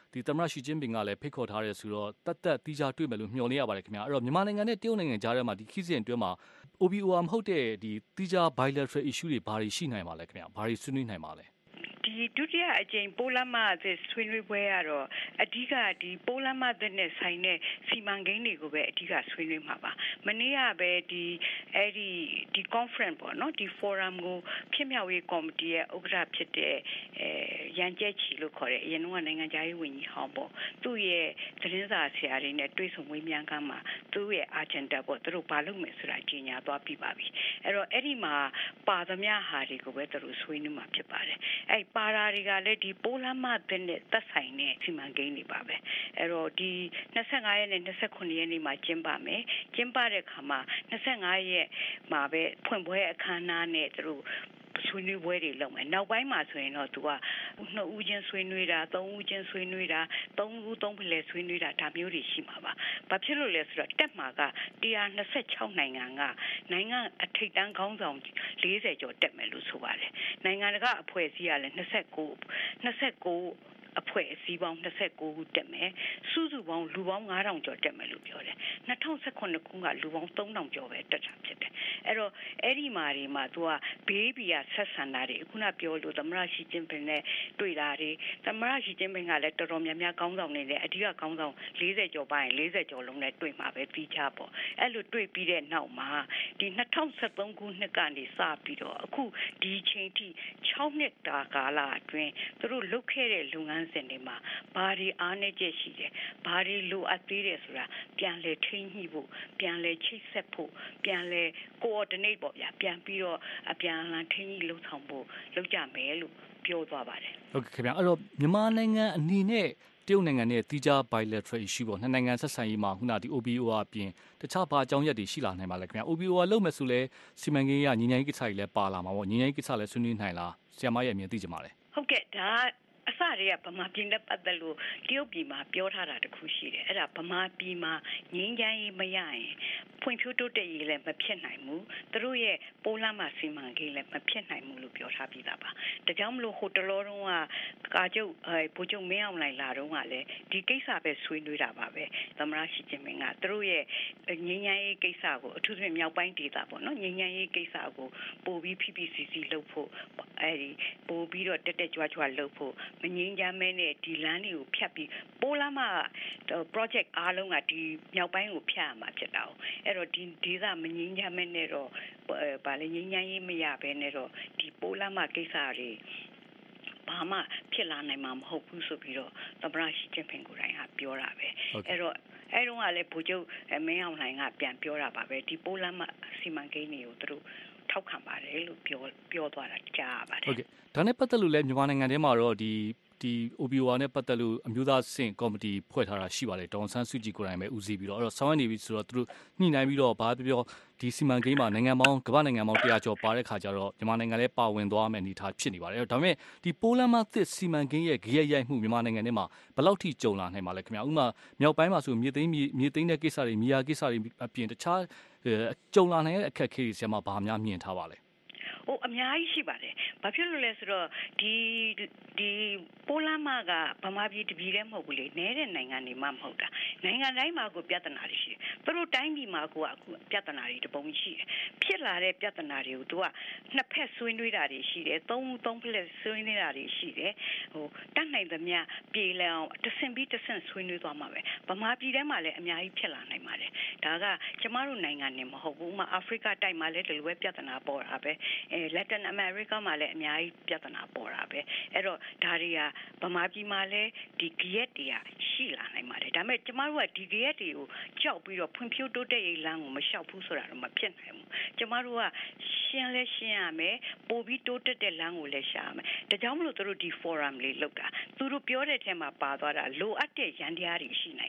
ဒီသမ္မတရှီကျင်းပင်ကလည်းဖိတ်ခေါ်ထားရဲဆိုတော့တတ်တက်တီးခြားတွေ့မယ်လို့မျှော်လင့်ရပါတယ်ခင်ဗျာအဲ့တော့မြန်မာနိုင်ငံနဲ့တရုတ်နိုင်ငံကြားထဲမှာဒီခီးစဉ်အတွင်းမှာ O B O R မဟုတ်တဲ့ဒီတီးခြား bilateral issue တွေဘာတွေရှိနိုင်ပါလဲခင်ဗျာဘာတွေဆွေးနွေးနိုင်ပါလဲဒီဒုတိယအကြိမ်ပိုးလမ်းမသစ်ဆွေးနွေးပွဲကတော့အဓိကဒီပိုးလမ်းမသစ်နဲ့ဆိုင်တဲ့စီမံကိန်းတွေကိုပဲအဓိကဆွေးနွေးမှာပါမနေ့ကပဲဒီအဲ့ဒီဒီ conference ပေါ့နော်ဒီ forum ကိုဖြစ်မြောက်ရေးကော်မတီရဲ့ဥက္ကဋ္ဌဖြစ်တဲ့အဲရန်ကျက်ချီလို့ခေါ်တဲ့အရင်ကနိုင်ငံခြားရေးဝန်ကြီးဟောင်းပေါ့သူ့ရဲ့သတင်းစာဆရာတွေနဲ့တွေ့ဆုံဝေးမြန်းခန်းမှာသူ့ရဲ့ agenda ပေါ့သူတို့ဘာလုပ်မယ်ဆိုတာကြီးညာသွားပြီးပါပြီအဲ့တော့အဲ့ဒီမှာပါသမျှဟာတွေကိုပဲသူတို့ဆွေးနွေးမှာဖြစ်ပါတယ်အဲ့ပါရာတွေကလည်းဒီပိုးလမ်းမသစ်နဲ့သက်ဆိုင်တဲ့စီမံကိန်းတွေပါပဲအဲ့တော့ဒီ25ရက်နဲ့29ရက်နေ့မှာကျင်းပမယ်ကျင်းပတဲ့အခါမှာ25ရက်မှာပဲဖွင့်ပွဲအခမ်းအနားနဲ့သူတို့ဆွေးနွေးပွဲတွေလုပ်မယ်နောက်ပိုင်းမှာဆိုရင်တော့သူကနှစ်ဦးချင်းဆွေးနွေးတာသုံးဦးချင်းဆွေးနွေးတာသုံးဦးသုံးဖလှယ်ဆွေးနွေးတာဒါမျိုးတွေရှိမှာပါဘာဖြစ်လို့လဲဆိုတော့တက်မှာကone hundred twenty-sixနိုင်ငံကနိုင်ငံအထိပ်တန်းခေါင်းဆောင်fortyကျော်တက်မယ်လို့ဆိုပါတယ်နိုင်ငံတကာအဖွဲ့အစည်းကလည်းtwenty-nineအဖွဲ့အစည်းပေါင်းtwenty-nineခုတက်မယ်စုစုပေါင်းလူပေါင်းfive thousandကျော်တက်မယ်လို့ပြောတယ်twenty eighteenခုကလူပေါင်းthree thousandကျော်ပဲတက်တာဖြစ်တယ်အဲ့တော့အဲ့ဒီမှာတွေမှာသူကဘေးဘီယာဆက်ဆံတာတွေခုနပြောလို့သမ္မတရှီကျင်းပင်နဲ့တွေ့တာတွေသမ္မတရှီကျင်းပင်ကလည်းတော်တော်များများကောင်းဆောင်နေတယ်အဓိကကောင်းဆောင်fortyကျော်ပိုင်းfortyကျော်လုံးနဲ့တွေ့မှာပဲပြီးချပေါ့အဲ့လိုတွေ့ပြီးတဲ့နောက်မှာဒီtwenty seventeenခုနှစ်ကနေစပြီးတော့အခုဒီချိန်ထိsixနှစ်တာကာလအတွင်းသူတို့လုပ်ခဲ့တဲ့လုပ်ငန်းစဉ်တွေမှာဘာတွေအားနည်းချက်ရှိတယ်ဘာတွေလိုအပ်သေးတယ်ဆိုတာပြန်လဲထိန်းညှိဖို့ပြန်လဲချိတ်ဆက်ဖို့ပြန်လဲ coordinate ပေါ့ဗျာပြန်ပြီးတော့အပြန်အလှန်ထိန်းညှိလုပ်ဆောင်ဖို့လုပ်ကြမယ်လို့ပြောသွားပါတယ်ဟုတ်ကဲ့ခင်ဗျာအဲ့တော့မြန်မာနိုင်ငံအနေနဲ့တရုတ်နိုင်ငံနဲ့တီးခြား bilateral issue ပေါ့နှစ်နိုင်ငံဆက်ဆံရေးမှာခုနဒီ O B O R အပြင်တခြားဘာအကြောင်းရက်တွေရှိလာနိုင်ပါလဲခင်ဗျာ O B O R လုပ်မယ်ဆိုလဲစီမံကိန်းရညီညာရေးကိစ္စတွေလည်းပါလာမှာပေါ့ညီညာရေးကိစ္စလည်းဆွေးနွေးနိုင်လားဆရာမရဲ့အမြင်သိချင်ပါတယ်ဟုတ်ကဲ့ဒါအစတွေကဗမာပြည်နဲ့ပတ်သက်လို့တရုတ်ပြည်မှာပြောထားတာတခုရှိတယ်အဲ့ဒါဗမာပြည်မှာငြိမ်းချမ်းရေးမရရင်ဖွံ့ဖြိုးတိုးတက်ရေးလည်းမဖြစ်နိုင်ဘူးသူတို့ရဲ့ပိုးလမ်းမစီမံကိန်းလည်းမဖြစ်နိုင်ဘူးလို့ပြောထားပြီးသားပါဒါကြောင့်မလို့ဟိုတလောတုန်းကကာကျုပ်အဲဗိုလ်ချုပ်မင်းအောင်လှိုင်လာတုန်းကလည်းဒီကိစ္စပဲဆွေးနွေးတာပါပဲသမ္မတရှီကျင်းပင်ကသူတို့ရဲ့ငြိမ်းချမ်းရေးကိစ္စကိုအထူးသဖြင့်မြောက်ပိုင်းဒေသပေါ့နော်ငြိမ်းချမ်းရေးကိစ္စကိုပို့ပြီး P P C C လုပ်ဖို့အဲဒီပို့ပြီးတော့တက်တက်ကြွကြွလုပ်ဖို့မငြိမ်းချမ်းမဲနဲ့ဒီလမ်းတွေကိုဖြတ်ပြီးပိုးလမ်းမ project အားလုံးကဒီမြောက်ပိုင်းကိုဖြတ်ရမှာဖြစ်တာ။အဲ့တော့ဒီဒေသမငြိမ်းချမ်းမဲနဲ့တော့ဗာလေငြိမ်းချမ်းရေးမရဘဲနဲ့တော့ဒီပိုးလမ်းမကိစ္စတွေဘာမှဖြစ်လာနိုင်မှာမဟုတ်ဘူးဆိုပြီးတော့သမ္မတရှီကျင်းပင်ကိုယ်တိုင်ကပြောတာပဲ။အဲ့တော့အဲ့တုန်းကလည်းဗိုလ်ချုပ်မင်းအောင်လှိုင်ကပြန်ပြောတာပါပဲဒီပိုးလမ်းမစီမံကိန်းတွေကိုသူတို့ထောက်ခံပါတယ်လို့ပြောပြောသွားတာကြားရပါတယ်ဟုတ်ကဲ့ဒါနဲ့ပတ်သက်လို့လည်းမြန်မာနိုင်ငံထဲမှာတော့ဒီဒီ O B O R နဲ့ပတ်သက်လို့အမျိုးသားစင်ကော်မတီဖွဲ့ထားတာရှိပါတယ်ဒေါန်ဆန်းစုကြည်ကိုယ်တိုင်ပဲဦးစီးပြီးတော့အဲ့တော့ဆောင်းရနေပြီဆိုတော့သူတို့ညှိနှိုင်းပြီးတော့ဘာပြောပြောဒီစီမံကိန်းမှာနိုင်ငံပေါင်းကမ္ဘာနိုင်ငံပေါင်းone hundredကျော်ပါတဲ့ခါကျတော့မြန်မာနိုင်ငံလည်းပါဝင်သွားမယ်အနေထားဖြစ်နေပါတယ်အဲ့တော့ဒါပေမဲ့ဒီပိုးလမ်းမသစ်စီမံကိန်းရဲ့ဂရက်ရိုက်မှုမြန်မာနိုင်ငံထဲမှာဘယ်လောက်ထိကြုံလာနိုင်ပါလဲခင်ဗျာဥပမာမြောက်ပိုင်းမှာဆိုမြေသိမ်းမြေသိမ်းတဲ့ကိစ္စတွေမြေယာကိစ္စတွေအပြင်တခြားကြုံလာနိုင်တဲ့အခက်အခဲတွေဆရာမဘာများမြင်ထားပါလဲဟိုအများကြီးရှိပါတယ်။ဘာဖြစ်လို့လဲဆိုတော့ဒီဒီပိုးလမ်းမကဗမာပြည်တပြည်တည်းမဟုတ်ဘူးလေ။နဲတဲ့နိုင်ငံတွေမှမဟုတ်တာ။နိုင်ငံတိုင်းမှာကိုပြဿနာတွေရှိတယ်။သူတို့တိုင်းပြည်မှာကိုအခုပြဿနာတွေတပုံရှိတယ်။ဖြစ်လာတဲ့ပြဿနာတွေကိုသူကနှစ်ဖက်ဆွေးနွေးတာတွေရှိတယ်။သုံးသုံးဖက်ဆွေးနွေးတာတွေရှိတယ်။ဟိုတတ်နိုင်သမျှပြေလည်အောင်တဆင့်ပြီးတဆင့်ဆွေးနွေးသွားမှာပဲ။ဗမာပြည်ထဲမှာလည်းအများကြီးဖြစ်လာနိုင်ပါတယ်။ဒါကကျမတို့နိုင်ငံနဲ့မဟုတ်ဘူး။ဥပမာအာဖရိကတိုက်မှာလည်းဒီလိုပဲပြဿနာပေါ်တာပဲ။အဲ Latin America မှာလည်းအများကြီးပြဿနာပေါ်တာပဲအဲ့တော့ဒါတွေကဗမာပြည်မှာလည်းဒီ gap တွေကရှိလာနိုင်ပါတယ်ဒါပေမဲ့ကျမတို့ကဒီ gap တွေကိုကြောက်ပြီးတော့ဖွံ့ဖြိုးတိုးတက်ရေးလမ်းကိုမလျှောက်ဘူးဆိုတာတော့မဖြစ်နိုင်ဘူးကျမတို့ကရှင်းလဲရှင်းရမယ်ပို့ပြီးတိုးတက်တဲ့လမ်းကိုလည်းရှာရမယ်ဒါကြောင့်မလို့သူတို့ဒီ forum လေးလုပ်တာသူတို့ပြောတဲ့အထက်မှာပါသွားတာလိုအပ်တဲ့ရန်တရားတွေရှိနိုင်တယ်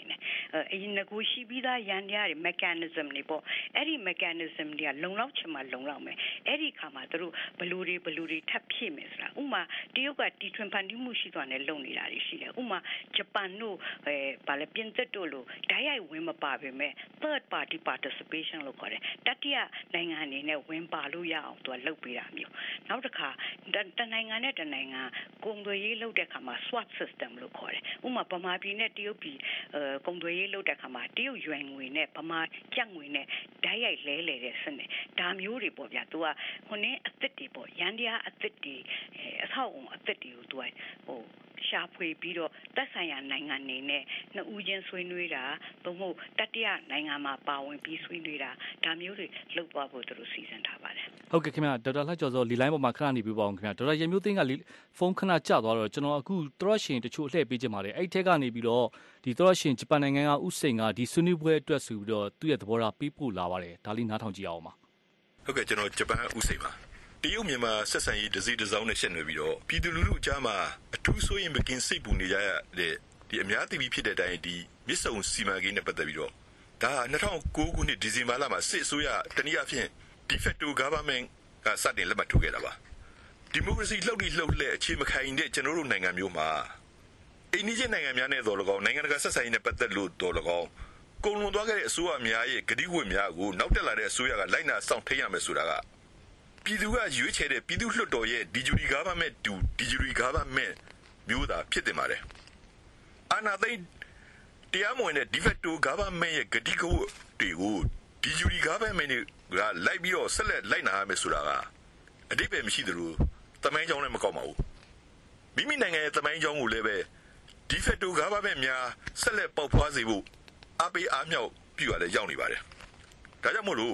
အရင်ငကိုရှိပြီးသားရန်တရားတွေ mechanism တွေပေါ့အဲ့ဒီ mechanism တွေကလုံလောက်ချင်မှလုံလောက်မယ်အဲ့ဒီခါမှာတို့ဘလူတွေဘလူတွေထပ်ဖြည့်မယ်ဆိုတာဥမာတရုတ်ကတီထွင်ဖန်တီးမှုရှိသွားတယ်လုံနေတာတွေရှိတယ်ဥမာဂျပန်တို့အဲဗာလေပြင်သစ်တို့လိုဓာတ်ရိုက်ဝင်မပါပေမဲ့ third party participation လို့ခေါ်တယ်တတိယနိုင်ငံအနေနဲ့ဝင်ပါလို့ရအောင်သူကလုပ်ပေးတာမျိုးနောက်တစ်ခါတနိုင်ငံနဲ့တနိုင်ငံကုန်သွယ်ရေးလုပ်တဲ့အခါမှာ swap system လို့ခေါ်တယ်ဥမာဗမာပြည်နဲ့တရုတ်ပြည်အဲကုန်သွယ်ရေးလုပ်တဲ့အခါမှာတရုတ်ယွမ်ငွေနဲ့ဗမာကျပ်ငွေနဲ့ဓာတ်ရိုက်လဲလှယ်တဲ့စနစ်ဒါမျိုးတွေပေါ့ဗျာသူကဟိုနည်းအသစ်တွေပေါ့ရန်တရားအသစ်တွေအဆောက်အုံအသစ်တွေကိုသူကဟိုရှာဖွေပြီးတော့သက်ဆိုင်ရာနိုင်ငံနေနဲ့နှစ်ဦးချင်းဆွေးနွေးတာသို့မဟုတ်တတိယနိုင်ငံမှာပါဝင်ပြီးဆွေးနွေးတာဒါမျိုးတွေလုပ်သွားဖို့သူတို့စီစဉ်ထားပါတယ်ဟုတ်ကဲ့ခင်ဗျာဒေါက်တာလှကျော်စောလီလိုင်းပေါ်မှာခဏနေပြပါအောင်ခင်ဗျာဒေါက်တာရမျိုးသိန်းကဖုန်းခဏကျသွားတော့ကျွန်တော်အခုသောရရှင်တချို့လှည့်ပေးချင်ပါတယ်အဲ့ထက်ကနေပြီးတော့ဒီသောရရှင်ဂျပန်နိုင်ငံကဥစိန်ကဒီဆွေးနွေးပွဲအတွက်ဆိုပြီးတော့သူ့ရဲ့သဘောထားပေးပို့လာပါတယ်ဒါလေးနားထောင်ကြည့်အောင်ပါဟုတ်ကဲ့ကျွန်တော်ဂျပန်ဥစိန်ပါတရုတ်မြန်မာဆက်ဆံရေးဒစီဒစောင်းနဲ့ရှင်းနေပြီးတော့ပြည်သူလူထုအကြားမှာအထူးဆိုရင်မကင်းစိတ်ပူနေကြရတဲ့ဒီအများသိပြီးဖြစ်တဲ့အတိုင်းဒီမြစ်ဆုံစီမံကိန်းနဲ့ပတ်သက်ပြီးတော့ဒါ၂၀၀၉ခုနှစ်ဒီဇင်ဘာလမှာစစ်အစိုးရတနည်းအားဖြင့် de facto government ကစတင်လက်မှတ်ထိုးခဲ့တာပါဒီမိုကရေစီလှုပ်ပြီးလှုပ်လက်အခြေမခိုင်တဲ့ကျွန်တော်တို့နိုင်ငံမျိုးမှာအိန္ဒိယနိုင်ငံများနဲ့တော်လကောင်နိုင်ငံတကာဆက်ဆံရေးနဲ့ပတ်သက်လို့တော်လကောင်ကုန်လွန်သွားခဲ့တဲ့အစိုးရများရဲ့ဂတိဝတ်များကိုနောက်တက်လာတဲ့အစိုးရကလိုက်နာဆောင်ထိန်ရမယ်ဆိုတာကပြည်သူကရွေးချယ်တဲ့ပြည်သူ့လွှတ်တော်ရဲ့ de jure government to de jure government မျိုးသားဖြစ်တင်ပါတယ်အာဏာသိမ်းတရားမဝင်တဲ့ de facto government ရဲ့ဂတိကဝတ်တွေကို de jure government ကလိုက်ပြီးတော့ဆက်လက်လိုက်နာရမယ်ဆိုတာကအဓိပ္ပာယ်မရှိသလိုတမိုင်းကြောင်းလည်းမကောက်ပါဘူးမိမိနိုင်ငံရဲ့တမိုင်းကြောင်းကိုလည်းပဲ de facto government များဆက်လက်ပေါက်ဖွားစေဖို့အပေးအားမြောက်ပြုရတဲ့ရောက်နေပါတယ်ဒါကြောင့်မို့လို့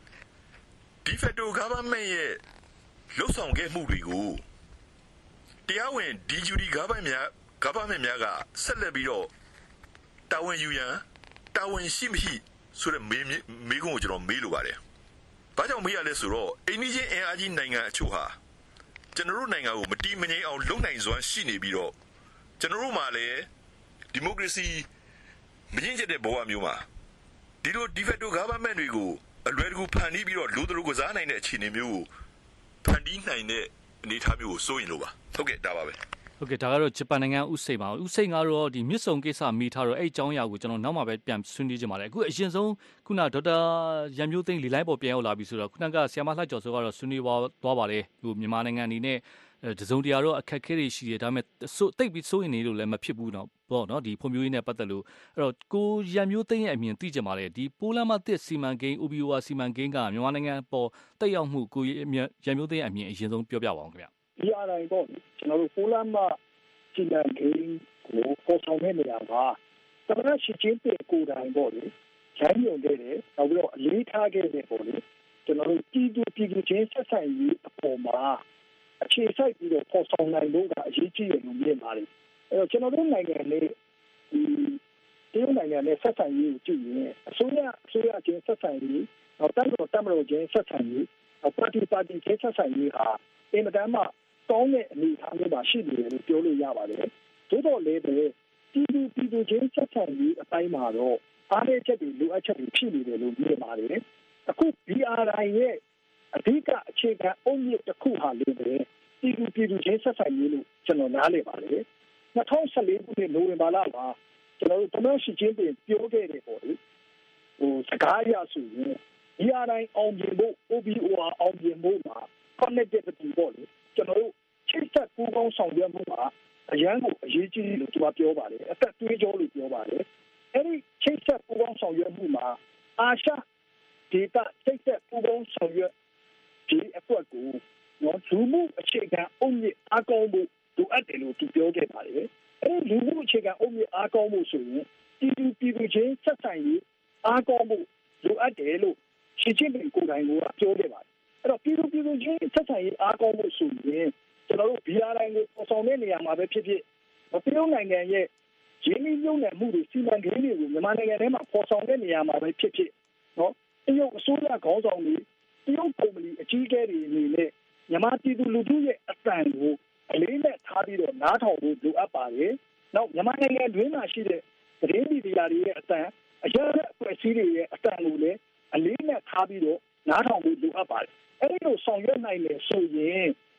de facto government ရဲ့လှုပ်ဆောင်ခဲ့မှုတွေကိုတရားဝင် de jure government များ government များကဆက်လက်ပြီးတော့တာဝန်ယူရန်တာဝန်ရှိမရှိဆိုတဲ့မေးမေးခွန်းကိုကျွန်တော်မေးလိုပါတယ်။ဘာကြောင့်မေးရလဲဆိုတော့အိန္ဒိယအင်အားကြီးနိုင်ငံအချို့ဟာကျွန်တော်တို့နိုင်ငံကိုမတီးမငြိမ်အောင်လုပ်နိုင်စွမ်းရှိနေပြီးတော့ကျွန်တော်တို့မှာလည်းဒီမိုကရေစီမငြင်းချက်တဲ့ဘဝမျိုးမှာဒီလို de facto government တွေကိုအလွယ်တကူဖန်တီးပြီးတော့လူတို့ကစားနိုင်တဲ့အခြေအနေမျိုးကိုဖန်တီးနိုင်တဲ့အနေအထားမျိုးကိုစိုးရင်လို့ပါဟုတ်ကဲ့ဒါပါပဲဟုတ်ကဲ့ဒါကတော့ဂျပန်နိုင်ငံဥစိန်ပါဥစိန်ကတော့ဒီမြစ်ဆုံကိစ္စမိထားတော့အဲ့အကြောင်းအရာကိုကျွန်တော်နောက်မှပဲပြန်ဆွေးနွေးကြပါမယ်အခုအရင်ဆုံးခုနဒေါက်တာရန်မျိုးသိန်းလီလိုင်းပေါ်ပြန်ရောက်လာပြီဆိုတော့ခုနကဆီယမလှကျော်စောကတော့ဆွေးနွေးသွားပါတယ်ဟိုမြန်မာနိုင်ငံအနေနဲ့တစုံတရာတော့အခက်အခဲတွေရှိတယ်ဒါပေမဲ့တိတ်ပြီးစိုးရင်နေလို့လည်းမဖြစ်ဘူးတော့ပေါ့နော်ဒီဖွံ့ဖြိုးရေးနဲ့ပတ်သက်လို့အဲ့တော့ကိုရန်မျိုးသိန်းရဲ့အမြင်သိကြပါလေဒီပိုးလမ်းမသစ်စီမံကိန်း O B O R စီမံကိန်းကမြန်မာနိုင်ငံပေါ်တက်ရောက်မှုကိုရန်မျိုးသိန်းအမြင်အရင်ဆုံးပြောပြပါအောင်ခင်ဗျဒီအတိုင်းပေါ့ကျွန်တော်တို့ပိုးလမ်းမစီမံကိန်းကိုပေါ်ဆောင်နေနေတာပါသမ္မတရှီကျင်းပင်ကိုယ်တိုင်ပေါ့လေရန်ရုံခဲ့တယ်နောက်ပြီးတော့အလေးထားခဲ့တယ်ပေါ့လေကျွန်တော်တို့ပြည်သူပြည်သူချင်းဆက်ဆံရေးအပေါ်မှာအခြေစိုက်ပြီးတော့ပေါ်ဆောင်နိုင်လို့ကအရေးကြီးတယ်လို့မြင်ပါတယ်အဲတော့ကျွန်တော်တို့နိုင်ငံနဲ့ဒီတရုတ်နိုင်ငံနဲ့ဆက်ဆံရေးကိုကြည့်ရင်အစိုးရအစိုးရချင်းဆက်ဆံရေးနောက်တပ်မတော်တပ်မတော်ချင်းဆက်ဆံရေးနောက်ပါတီပါတီချင်းဆက်ဆံရေးဟာအင်မတန်မှကောင်းတဲ့အနေအထားမျိုးမှာရှိနေတယ်လို့ပြောလို့ရပါတယ်။သို့တော်လည်းပဲပြည်သူပြည်သူချင်းဆက်ဆံရေးအပိုင်းမှာတော့အားနည်းချက်တွေလိုအပ်ချက်တွေဖြစ်နေတယ်လို့မြင်ပါတယ်။အခု B R I ရဲ့အဓိကအခြေခံအုတ်မြစ်တစ်ခုဟာလည်းပဲပြည်သူပြည်သူချင်းဆက်ဆံရေးလို့ကျွန်တော်နားလည်ပါတယ်။၂၀၁၄ခုနှစ်နိုဝင်ဘာလမှာကျွန်တော်တို့သမ္မတရှီကျင်းပင်ပြောခဲ့တယ်ပေါ့လေ။ဟိုစကားရဆိုရင် B R I အောင်မြင်ဖို့ O B O R အောင်မြင်ဖို့မှာ connectivity ပေါ့လေကျွန်တော်တို့ချိတ်ဆက်ပူးပေါင်းဆောင်ရွက်မှုမှာအရန်ကိုအရေးကြီးလို့သူကပြောပါတယ်အသက်သွေးကြောလို့ပြောပါတယ်အဲဒီချိတ်ဆက်ပူးပေါင်းဆောင်ရွက်မှုမှာအာရှဒေတာချိတ်ဆက်ပူးပေါင်းဆောင်ရွက်ဒီအတွက်ကိုနော်လူမှုအခြေခံအုတ်မြစ်အားကောင်းဖို့လိုအပ်တယ်လို့သူပြောခဲ့ပါတယ်အဲဒီလူမှုအခြေခံအုတ်မြစ်အားကောင်းဖို့ဆိုရင်ပြည်သူပြည်သူချင်းဆက်ဆံရေးအားကောင်းဖို့လိုအပ်တယ်လို့ရှင်းချင်းကိုယ်တိုင်ကပြောခဲ့ပါတယ်အဲ့တော့ပြည်သူပြည်သူချင်းဆက်ဆံရေးအားကောင်းဖို့ဆိုရင်ကျွန်တော်တို့ B R I ကိုပေါ်ဆောင်တဲ့နေရာမှာပဲဖြစ်ဖြစ်တရုတ်နိုင်ငံရဲ့ရင်းနှီးမြှုပ်နှံမှုတွေစီမံကိန်းတွေကိုမြန်မာနိုင်ငံထဲမှာပေါ်ဆောင်တဲ့နေရာမှာပဲဖြစ်ဖြစ်နော်တရုတ်အစိုးရခေါင်းဆောင်တွေတရုတ်ကုမ္ပဏီအကြီးအကဲတွေအနေနဲ့မြန်မာပြည်သူလူထုရဲ့အသံကိုအလေးနဲ့ထားပြီးတော့နားထောင်ဖို့လိုအပ်ပါတယ်။နောက်မြန်မာနိုင်ငံတွင်းမှာရှိတဲ့သတင်းမီဒီယာတွေရဲ့အတန်အရာအဖွဲ့အစည်းတွေရဲ့အတန်ကိုလည်းအလေးနဲ့ထားပြီးတော့နားထောင်ဖို့လိုအပ်ပါတယ်အဲ့ဒီလိုဆောင်ရွက်နိုင်တယ်ဆိုရင်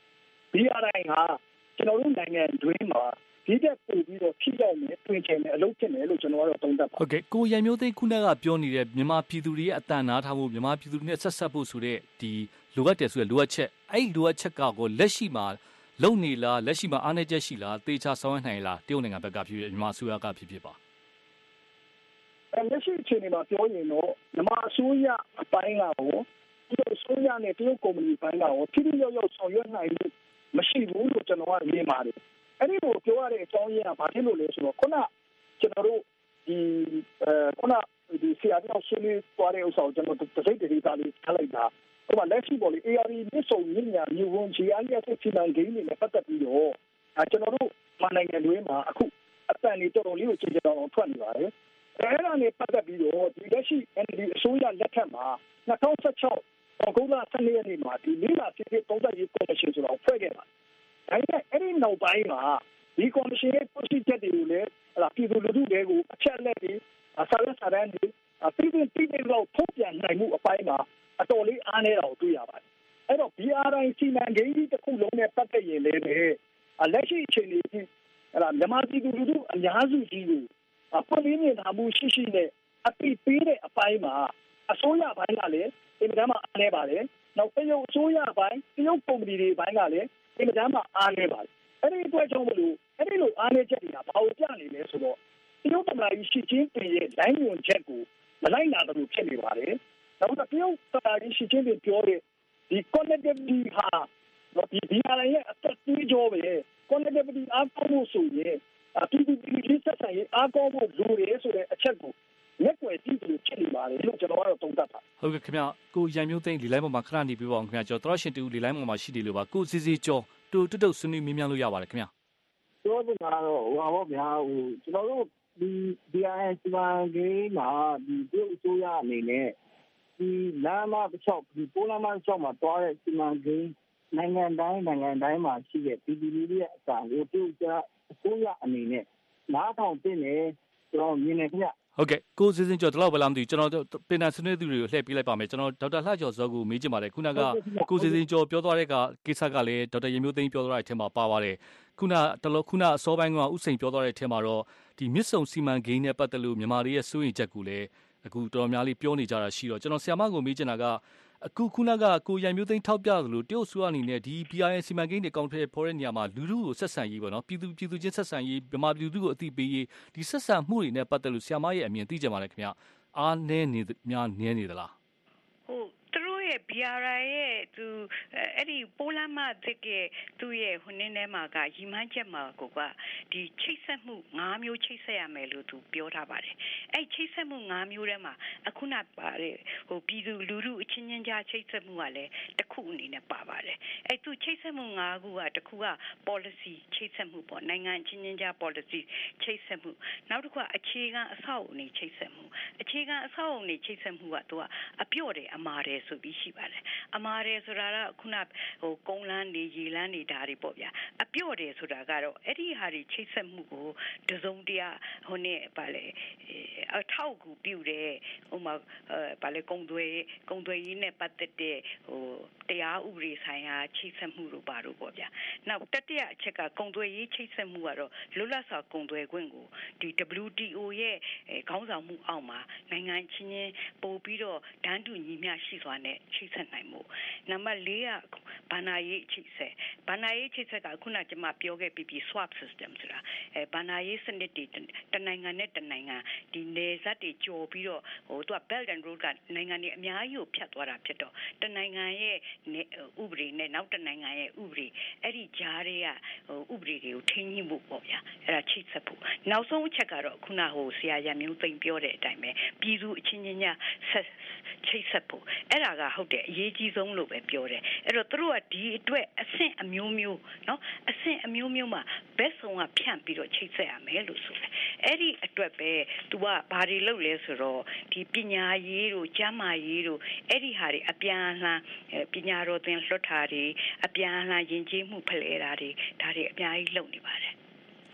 B R I ဟာကျွန်တော်တို့နိုင်ငံတွင်းမှာဒီတက်ပို့ပြီးတော့ဖြစ်ရောက်နေတွင်ချင်တဲ့အလုပ်ဖြစ်နေလို့ကျွန်တော်ကတော့သုံးသပ်ပါဟုတ်ကဲ့ကိုရံမျိုးသိန်းခုနကပြောနေတဲ့မြန်မာပြည်သူတွေရဲ့အတန်နားထားမှုမြန်မာပြည်သူတွေနဲ့ဆက်ဆက်ဖို့ဆိုတဲ့ဒီလိုအပ်တယ်ဆိုတဲ့လိုအပ်ချက်အဲ့ဒီလိုအပ်ချက်ကကိုလက်ရှိမှာလုံနေလားလက်ရှိမှာအားနည်းချက်ရှိလားတေချာဆောင်ရွက်နိုင်လားတရုတ်နိုင်ငံဘက်ကဖြစ်ဖြစ်မြန်မာအစိုးရကဖြစ်ဖြစ်ပါအဲလက်ရှိအချိန်မှာပြောရင်တော့မြန်မာအစိုးရအပိုင်းကရောဒီအစိုးရနဲ့တရုတ်ကုမ္ပဏီပိုင်းကရောပြည်သူရောက်ရောက်ဆောင်ရွက်နိုင်မှုမရှိဘူးလို့ကျွန်တော်ကမြင်ပါတယ်အဲ့ဒီလိုပြောရတဲ့အကြောင်းရင်းကဘာဖြစ်လို့လဲဆိုတော့ခုနကျွန်တော်တို့ဒီအဲခုနဒီဆီယာတော့ဆွေးနွေးသွားတဲ့ဥစ္စာကိုကျွန်တော်တစိတ်တည်းသားလေးထားလိုက်တာဟိုမှာလက်ရှိပေါ်လေ A R D မြစ်ဆုံမြညာမြို့ဝန် G I S စီမံကိန်းတွေနဲ့ပတ်သက်ပြီးတော့အဲကျွန်တော်တို့မနိုင်ငံတွင်းမှာအခုအတန်လေးတော်တော်လေးကိုချိန်ချောင်းအောင်ထွက်နေပါတယ်အဲ့ဒါနဲ့ပတ်သက်ပြီးတော့ဒီလက်ရှိ N D အစိုးရလက်ထက်မှာ၂၀၁၆ဩဂုတ်လ၁၂ရက်နေ့မှာဒီလေးလာစစ်စစ်သုံးသပ်ရေးကော်မရှင်ဆိုတာဖွဲ့ခဲ့ပါတယ်ဒါပေမဲ့အဲ့ဒီနောက်ပိုင်းမှာဒီကော်မရှင်ရဲ့ပေါ်စီချက်တွေကိုလည်းအဲ့ဒါပြည်သူလူထုတွေကိုအချက်အလက်တွေဆာရက်ဆာရန်တွေပြည်သူပြည်သူတို့ထုတ်ပြန်နိုင်မှုအပိုင်းမှာအတော်လေးအားနည်းတာကိုတွေ့ရပါတယ်အဲ့တော့ B R I စီမံကိန်းကြီးတစ်ခုလုံးနဲ့ပတ်သက်ရင်လည်းပဲလက်ရှိအချိန်လေးအဲ့ဒါမြန်မာပြည်သူလူထုအများစုကြီးကိုပွင့်လင်းမြင်သာမှုရှိရှိနဲ့အပိပေးတဲ့အပိုင်းမှာအစိုးရဘိုင်းကလည်းအင်မတန်မှအားနည်းပါတယ်နောက်တရုတ်အစိုးရဘိုင်းတရုတ်ကုမ္ပဏီတွေဘိုင်းကလည်းအင်မတန်မှအားနည်းပါတယ်အဲ့ဒီအတွက်ကြောင့်မလို့အဲ့ဒီလိုအားနည်းချက်တွေကဘာလို့ပြနေလဲဆိုတော့တရုတ်သမ္မတကြီးရှီကျင်းပင်ရဲ့လိုင်းဝင်ချက်ကိုမလိုက်နိုင်ဘူးဖြစ်နေပါတယ်နောက်တော့တရုတ်သမ္မတကြီးရှီကျင်းပင်ပြောတဲ့ဒီ connectivity ဟာဒီ B R I ရဲ့အသက်သွေးကြောပဲ connectivity အားကောင်းဖို့ဆိုရင်အတူတူဒီဆက်ဆံရေးအားကောင်းဖို့လိုတယ်ဆိုတဲ့အချက်ကိုလက်ွယ်ကြည့်လို့ဖြစ်နေပါတယ်လို့ကျွန်တော်ကတော့သုံးသပ်ပါဟုတ်ကဲ့ခင်ဗျကိုရံမျိုးသိန်းလီလိုင်းပေါ်မှာခဏနေပြပါအောင်ခင်ဗျကျွန်တော်ရှင်တူလီလိုင်းပေါ်မှာရှိတယ်လို့ပါကိုစီစီကျော်တူတွတ်တုတ်ဆွေးနွေးမြင်းမြန်းလို့ရပါတယ်ခင်ဗျပြောချင်တာတော့ဟိုပါဗောဗျာဟိုကျွန်တော်တို့ဒီ B R I စီမံကိန်းမှာဒီတရုတ်အစိုးရအနေနဲ့ဒီလမ်းမတစ်ချောင်းဒီပိုးလမ်းမတစ်ချောင်းမှာတွားတဲ့စီမံကိန်းနိုင်ငံတိုင်းနိုင်ငံတိုင်းမှာရှိတဲ့ပြည်သူလူထုရဲ့အစာကိုတရုတ်ကအစိုးရအနေနဲ့နားထောင်တင်တယ်ကျွန်တော်မြင်နေခင်ဗျဟုတ်ကဲ့ကိုစီစဉ်ကျော်တလောက်ပဲလားမသိဘူးကျွန်တော်ပင်နာဆွေးနွေးသူတွေကိုလှည့်ပေးလိုက်ပါမယ်ကျွန်တော်ဒေါက်တာလှကျော်စောကိုမေးချင်ပါတယ်ခုနကကိုစီစဉ်ကျော်ပြောသွားတဲ့ကကိစ္စကလည်းဒေါက်တာရေမျိုးသိန်းပြောသွားတဲ့အထက်မှာပါပါတယ်ခုနတလောခုနအစောပိုင်းကဥစိန်ပြောသွားတဲ့အထက်မှာတော့ဒီမြစ်ဆုံစီမံကိန်းနဲ့ပတ်သက်လို့မြန်မာတွေရဲ့စိုးရိမ်ချက်ကိုလည်းအခုတော်တော်များလေးပြောနေကြတာရှိတော့ကျွန်တော်ဆရာမကိုမေးချင်တာကအခုခုနကကိုရံမျိုးသိန်းထောက်ပြသလိုတရုတ်ဆိုအနေနဲ့ဒီ B R I စီမံကိန်းတွေကောင်ထဲပေါ်တဲ့နေရာမှာလူလူကိုဆက်ဆံရေးပေါ့နော်ပြည်သူပြည်သူချင်းဆက်ဆံရေးဗမာပြည်သူကိုအသိပေးရေးဒီဆက်ဆံမှုတွေနဲ့ပတ်သက်လို့ဆရာမရဲ့အမြင်သိကြပါလေခင်ဗျအားနည်းနေများနည်းနေသလားဟုတ်သူတို့ရဲ့ B R I ရဲ့သူအဲ့ဒီပိုးလမ်းမတစ်ကသူ့ရဲ့ဟိုနင်းထဲမှာကရီမန်းချက်မှာကိုကဒီချိတ်ဆက်မှု၅မျိုးချိတ်ဆက်ရမယ်လို့သူပြောထားပါတယ်အဲ့ချိတ်ဆက်မှု၅မျိုးထဲမှာအခုနပါတဲ့ဟိုပြည်သူလူထုအချင်းချင်းကြားချိတ်ဆက်မှုကလည်းတစ်ခုအနေနဲ့ပါပါတယ်အဲ့သူချိတ်ဆက်မှု၅ခုကတစ်ခုက policy ချိတ်ဆက်မှုပေါ့နိုင်ငံချင်းချင်းကြား policy ချိတ်ဆက်မှုနောက်တစ်ခုကအခြေခံအဆောက်အအုံတွေချိတ်ဆက်မှုအခြေခံအဆောက်အအုံတွေချိတ်ဆက်မှုကသူကအပြော့တယ်အမာတယ်ဆိုပြီးရှိပါတယ်အမာတယ်ဆိုတာကခုနဟိုကုန်းလန်းနေရေလန်းနေဓာတ်တွေပေါ့ဗျာအပြော့တယ်ဆိုတာကတော့အဲ့ဒီဟာတွေချိတ်ဆက်မှုကိုတစုံတရာဟိုနဲ့ဗာလေအထောက်ကူပြုတယ်ဟိုမှာဗာလေကုံသွဲကုံသွဲရေးနဲ့ပတ်သက်တဲ့ဟိုတရားဥပဒေဆိုင်ရာချိတ်ဆက်မှုတို့ပါတော့ပေါ့ဗျာနောက်တတိယအချက်ကကုံသွဲရေးချိတ်ဆက်မှုကတော့လွတ်လပ်စွာကုံသွဲခွင့်ကိုဒီ W T O ရဲ့ခေါင်းဆောင်မှုအောက်မှာနိုင်ငံချင်းချင်းပို့ပြီးတော့တန်းတူညီမျှရှိစွာနဲ့ချိတ်ဆက်နိုင်မှုနံပါတ်၄ကဘာနာရေးချိတ်ဆက်ဘာနာရေးချိတ်ဆက်ကခုနကကျွန်မပြောခဲ့ပြီးပြီ swap system ဆိုတာအဲဘာနာရေးစနစ်တွေတနိုင်ငံနဲ့တနိုင်ငံဒီနေဇက်တွေကြော်ပြီးတော့ဟိုသူက belt and road ကနိုင်ငံတွေအများကြီးကိုဖြတ်သွားတာဖြစ်တော့တနိုင်ငံရဲ့ဥပဒေနဲ့နောက်တနိုင်ငံရဲ့ဥပဒေအဲ့ဒီကြားတွေကဟိုဥပဒေတွေကိုထိန်းညှိမှုပေါ့ဗျာအဲ့ဒါချိတ်ဆက်ဖို့နောက်ဆုံးအချက်ကတော့ခုနဟိုဆရာရမျိုးသိမ့်ပြောတဲ့အတိုင်းပဲပြည်သူအချင်းချင်းညာဆက်ချိတ်ဆက်ဖို့အဲ့ဒါကဟုတ်တယ်အရေးကြီးဆုံးလို့ပဲပြောတယ်အဲ့တော့သူတို့ကဒီအတွက်အဆင့်အမျိုးမျိုးเนาะအဆင့်အမျိုးမျိုးမှာဘက်ဆုံးကဖြန့်ပြီးတော့ချိတ်ဆက်ရမယ်လို့ဆိုတယ်အဲ့ဒီအတွက်ပဲ तू ကဘာတွေလုပ်လဲဆိုတော့ဒီပညာရေးတို့ကျန်းမာရေးတို့အဲ့ဒီဟာတွေအပြန်အလှန်ပညာတော်သင်လွှတ်တာတွေအပြန်အလှန်ယဉ်ကျေးမှုဖလှယ်တာတွေဒါတွေအများကြီးလုပ်နေပါတယ်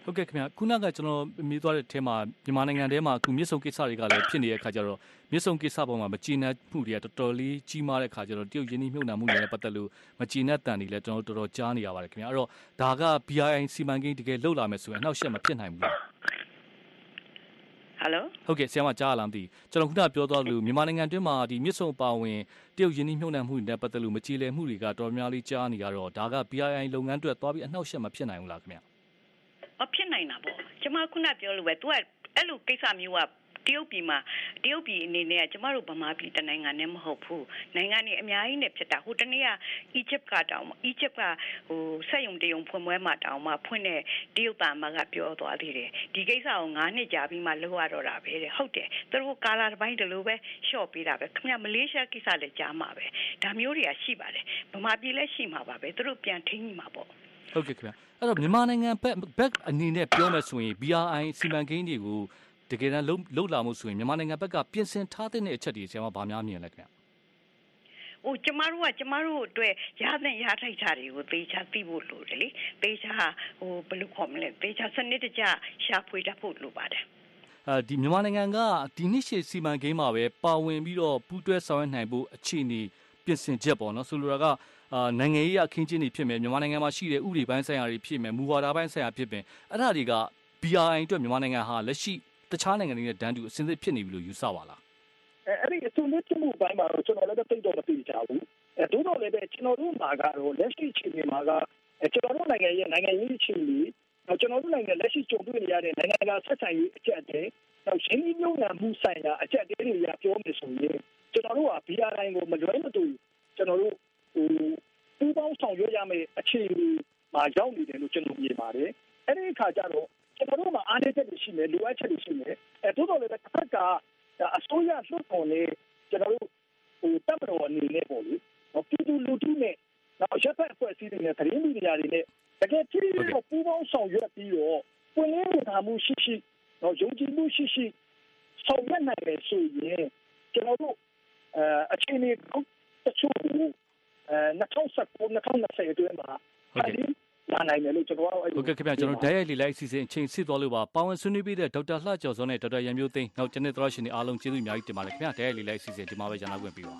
ဟုတ်ကဲ့ခင်ဗျာခုနကကျွန်တော်မေးသွားတဲ့အထဲမှာမြန်မာနိုင်ငံထဲမှာအခုမြစ်ဆုံကိစ္စတွေကလည်းဖြစ်နေတဲ့အခါကျတော့မြစ်ဆုံကိစ္စပေါ်မှာမကျေနပ်မှုတွေကတော်တော်လေးကြီးမားတဲ့အခါကျတော့တရုတ်ရင်းနှီးမြှုပ်နှံမှုတွေနဲ့ပတ်သက်လို့မကျေနပ်တန်တွေလည်းကျွန်တော်တော်တော်ကြားနေရပါတယ်ခင်ဗျာအဲ့တော့ဒါက B I I စီမံကိန်းတကယ်လှုပ်လာမယ်ဆိုရင်အနှောက်အယှက်မဖြစ်နိုင်ဘူးလား Hello ဟုတ်ကဲ့ဆရာမကြားလားမသိကျွန်တော်ခုနပြောသွားလို့မြန်မာနိုင်ငံတွင်းမှာဒီမြစ်ဆုံပါဝင်တရုတ်ရင်းနှီးမြှုပ်နှံမှုတွေနဲ့ပတ်သက်လို့မကျေလည်မှုတွေကတော်များလေးကြားနေရတော့ဒါက B I I လုပ်ငန်းအတွက်သွားပြီးအနှောက်အယှက်မဖြစ်နိုင်ဘူးလားခင်ဗျာအဖြစ်နိုင်တာပေါ့ကျမခုနပြောလို့ပဲ तू ကအဲ့လိုကိစ္စမျိုးကတရုတ်ပြည်မှာတရုတ်ပြည်အနေနဲ့ကျမတို့ဗမာပြည်တနိုင်ငံနဲ့မဟုတ်ဘူးနိုင်ငံတွေအများကြီးနဲ့ဖြစ်တာဟိုတနေ့ကအီဂျစ်ကတောင်အီဂျစ်ကဟိုဆက်ယုံတယုံဖွင့်ပွဲမှာတောင်မှဖွင့်တဲ့တရုတ်သားမကပြောသွားသေးတယ်ဒီကိစ္စကို၅နှစ်ကြာပြီးမှလုပ်ရတော့တာပဲတဲ့ဟုတ်တယ်သူတို့ကာလာတစ်ပိုင်းတလို့ပဲရှော့ပေးတာပဲခင်ဗျမလေးရှားကိစ္စလည်းကြားမှာပဲဒါမျိုးတွေကရှိပါတယ်ဗမာပြည်လည်းရှိမှာပါပဲသူတို့ပြန်ထိန်းကြီးမှာပေါ့ဟုတ်ကဲ့ခင်ဗျအဲ့တော့မြန်မာနိုင်ငံဘက်ဘက်အနေနဲ့ပြောမယ်ဆိုရင် B R I စီမံကိန်းတွေကိုတကယ်တမ်းလုံးလုံးလာမှုဆိုရင်မြန်မာနိုင်ငံဘက်ကပြင်ဆင်ထားတဲ့အချက်တွေဆရာမဗာများမြင်လဲခင်ဗျ။ဟိုကျမတို့ကကျမတို့အတွက်ရတဲ့ရထိုက်တာတွေကိုသေချာသိဖို့လိုတယ်လေ။သေချာဟိုဘယ်လိုခေါ်မလဲသေချာစနစ်တကျရှာဖွေတတ်ဖို့လိုပါတယ်။အဲဒီမြန်မာနိုင်ငံကဒီနှစ်ရှည်စီမံကိန်းမှာပဲပါဝင်ပြီးတော့ပူးတွဲဆောင်ရွက်နိုင်ဖို့အခြေအနေပြင်ဆင်ချက်ပေါ့နော်ဆိုလိုတာကအာနိုင်ငံရေးအခင်းကျင်းတွေဖြစ်မယ်မြန်မာနိုင်ငံမှာရှိတဲ့ဥပဒေပိုင်းဆိုင်ရာတွေဖြစ်မယ်မူဝါဒပိုင်းဆိုင်ရာဖြစ်မယ်အဲ့ဒါတွေက B R I အတွက်မြန်မာနိုင်ငံဟာလက်ရှိတခြားနိုင်ငံတွေနဲ့တန်းတူအဆင့်သင့်ဖြစ်နေပြီလို့ယူဆပါလားအဲအဲ့ဒီအဆင့်သင့်ဖြစ်မှုပိုင်းမှာတော့ကျွန်တော်လည်းသိတော့မသိကြဘူးအဲတို့တော့လည်းပဲကျွန်တော်တို့မှာကတော့လက်ရှိအခြေအနေမှာကကျွန်တော်တို့နိုင်ငံရဲ့နိုင်ငံရေးအခြေအနေနောက်ကျွန်တော်တို့နိုင်ငံလက်ရှိကြုံတွေ့နေရတဲ့နိုင်ငံတကာဆက်ဆံရေးအကျပ်အတည်းနောက်ရင်းနှီးမြှုပ်နှံမှုဆိုင်ရာအကျပ်အတည်းတွေရပြောမယ်ဆိုရင်ကျွန်တော်တို့က B R I ကိုမလွဲမသွေကျွန်တော်တို့ဟိုပူးပေါင်းဆောင်ရွက်ရမယ့်အခြေအနေမှာရောက်နေတယ်လို့ကျွန်တော်မြင်ပါတယ်အဲ့ဒီအခါကျတော့ကျွန်တော်တို့မှာအားနည်းချက်တွေရှိမယ်လိုအပ်ချက်တွေရှိမယ်အဲတိုးတော်လည်းတစ်ခါကအစိုးရလွှတ်တော်နဲ့ကျွန်တော်တို့ဟိုတပ်မတော်အနေနဲ့ပေါ့လေပြည်သူလူထုနဲ့နောက်ရပ်ဖက်အဖွဲ့အစည်းတွေနဲ့သတင်းမီဒီယာတွေနဲ့တကယ်ကြည့်ရပူးပေါင်းဆောင်ရွက်ပြီးတော့ပွင့်လင်းမြင်မှုရှိရှိတော့ယုံကြည်မှုရှိရှိဆောင်ရွက်နိုင်တယ်ဆိုရင်ကျွန်တော်တို့အဲအခြေအနေတချို့ကိုအဲ၂၀၁၉ ၂၀၂၀အတွင်းမှာလာနိုင်တယ်လို့ကျွန်တော်ကတော့ဟုတ်ကဲ့ခင်ဗျာကျွန်တော်ဓာတ်ရိုက်လေလိုက်အစီအစဉ်အချိန်စစ်သွားလို့ပါပါဝင်ဆွေးနွေးပေးတဲ့ဒေါက်တာလှကျော်စောနဲ့ဒေါက်တာရန်မျိုးသိန်းနောက်ကျန်တဲ့သရရှင်တွေအားလုံးကျေးဇူးအများကြီးတင်ပါတယ်ခင်ဗျာဓာတ်ရိုက်လေလိုက်အစီအစဉ်ဒီမှာပဲကျွန်တော်ဝင်ပြီးပါ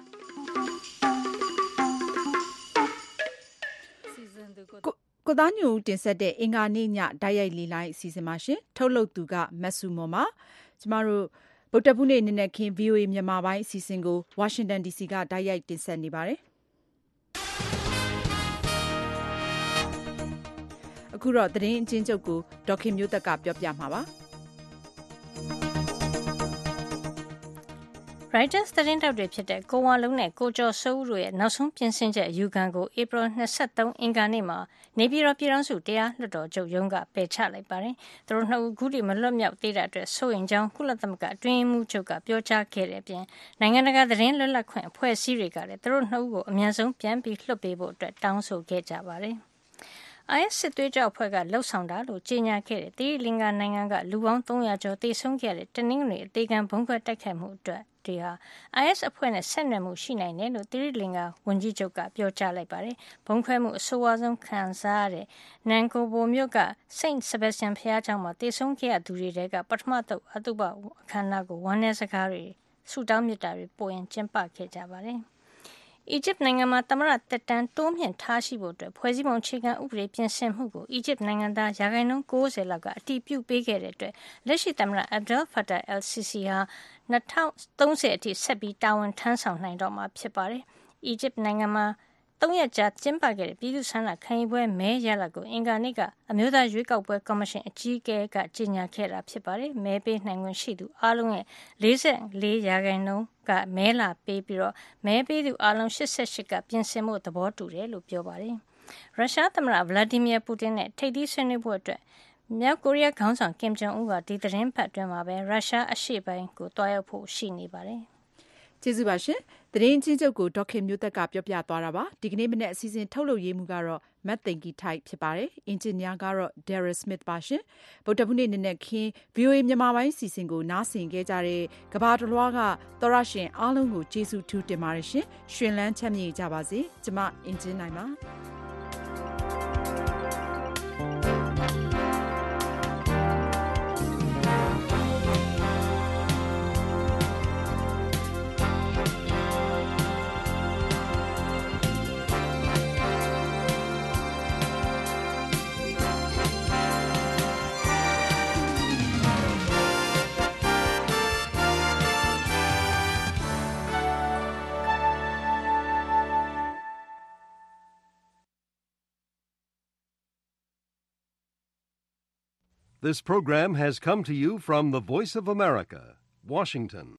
ကိုသားညူတင်ဆက်တဲ့အင်္ဂါနေ့ညဓာတ်ရိုက်လေလိုက်အစီအစဉ်မှာရှင်ထုတ်လုပ်သူကမတ်ဆူမော်ပါကျမတို့ဗုဒ္ဓဘုနေ့နေ့နဲ့ခင် V O A မြန်မာပိုင်းအစီအစဉ်ကိုဝါရှင်တန် D C ကဓာတ်ရိုက်တင်ဆက်နေပါတယ်အခုတော့သတင်းအချင်းချုပ်ကိုဒေါခင်မျိုးသက်ကပြောပြမှာပါ Reuters သတင်းတောက်တွေဖြစ်တဲ့ကိုဝါလုံးနဲ့ကိုကျော်စိုးဦးတို့ရဲ့နောက်ဆုံးပြင်ဆင်ချက်အယူခံကို April ၂၃ အင်္ဂါနေ့မှာနေပြည်တော်ပြည်ထောင်စုတရားလွှတ်တော်ချုပ်ရုံးကပယ်ချလိုက်ပါတယ်။သူတို့နှစ်ဦးခုထိမလွတ်မြောက်သေးတဲ့အတွက်စိုးရိမ်ကြောင်းကုလသမဂ္ဂအတွင်းရေးမှူးချုပ်ကပြောကြားခဲ့တဲ့အပြင်နိုင်ငံတကာသတင်းလွတ်လပ်ခွင့်အဖွဲ့အစည်းတွေကလည်းသူတို့နှစ်ဦးကိုအမြန်ဆုံးပြန်ပြီးလွှတ်ပေးဖို့အတွက်တောင်းဆိုခဲ့ကြပါတယ်။ I S စစ်သွေးကြွအဖွဲ့ကလှုပ်ဆောင်တာလို့ကြေညာခဲ့တဲ့သီရိလင်္ကာနိုင်ငံကလူပေါင်း၃၀၀ကျော်သေဆုံးခဲ့တဲ့တနင်္ဂနွေအသေးခံဘုံခွဲတိုက်ခိုက်မှုအတွက်တွေဟာ I S အဖွဲ့နဲ့ဆက်နွယ်မှုရှိနိုင်တယ်လို့သီရိလင်္ကာဝန်ကြီးချုပ်ကပြောကြားလိုက်ပါတယ်။ဘုံခွဲမှုအဆိုးဝါးဆုံးခံစားရတဲ့နန်ကိုဘိုမြို့က Saint Sebastian ဘုရားကျောင်းမှာသေဆုံးခဲ့ရသူတွေတဲကပထမတုပ်အတုပအခမ်းအနားကိုဝမ်းနည်းစကားတွေဆုတောင်းမေတ္တာတွေပို့ရင်ကျင်းပခဲ့ကြပါတယ်။အီဂျစ်နိုင်ငံမှာသမ္မတတက်တန်းတိုးမြင့်ထားရှိဖို့အတွက်ဖွဲ့စည်းပုံအခြေခံဥပဒေပြင်ဆင်မှုကိုအီဂျစ်နိုင်ငံသားရာခိုင်နှုန်း၉၀လောက်ကအတည်ပြုပေးခဲ့တဲ့အတွက်လက်ရှိသမ္မတ Abdel Fattah el-Sisi ဟာ၂၀၃၀အထိဆက်ပြီးတာဝန်ထမ်းဆောင်နိုင်တော့မှာဖြစ်ပါတယ်။အီဂျစ်နိုင်ငံမှာသုံးရက်ကြာကျင်းပခဲ့တဲ့ပြည်သူ့ဆန္ဒခံယူပွဲမဲရလဒ်ကိုအင်္ဂါနေ့ကအမျိုးသားရွေးကောက်ပွဲကော်မရှင်အကြီးအကဲကကြေညာခဲ့တာဖြစ်ပါတယ်။မဲပေးနိုင်ခွင့်ရှိသူအားလုံးရဲ့၄၄ရာခိုင်နှုန်းကမဲလာပေးပြီးတော့မဲပေးသူအားလုံး၈၈ကပြင်ဆင်ဖို့သဘောတူတယ်လို့ပြောပါတယ်။ရုရှားသမ္မတဗလာဒီမီယာပူတင်နဲ့ထိပ်သီးဆွေးနွေးဖို့အတွက်မြောက်ကိုရီးယားခေါင်းဆောင်ကင်ဂျုံအူးကဒီသတင်းပတ်တွင်မှာပဲရုရှားအရှေ့ပိုင်းကိုတွားရောက်ဖို့ရှိနေပါတယ်။ကျေးဇူးပါရှင်သတင်းချင်းချုပ်ကိုဒေါခင်မျိုးသက်ကပြောပြသွားတာပါဒီကနေ့မနေ့အစီအစဉ်ထုတ်လုပ်ရေးမှုကတော့မတ်သိန်ကီထိုက်ဖြစ်ပါတယ်အင်ဂျင်နီယာကတော့ Daryl Smith ပါရှင်ဗုဒ္ဓဘုနေ့နေ့နဲ့ခင်း V O A မြန်မာပိုင်းအစီအစဉ်ကိုနားဆင်ခဲ့ကြတဲ့ကဘာတလွှားကသောရရှင်အားလုံးကိုကျေးဇူးထူးတင်ပါတယ်ရှင်ရှင်လန်းချမ်းမြေ့ကြပါစေကျမအင်ဂျင်နိုင်ပါ This program has come to you from the Voice of America, Washington.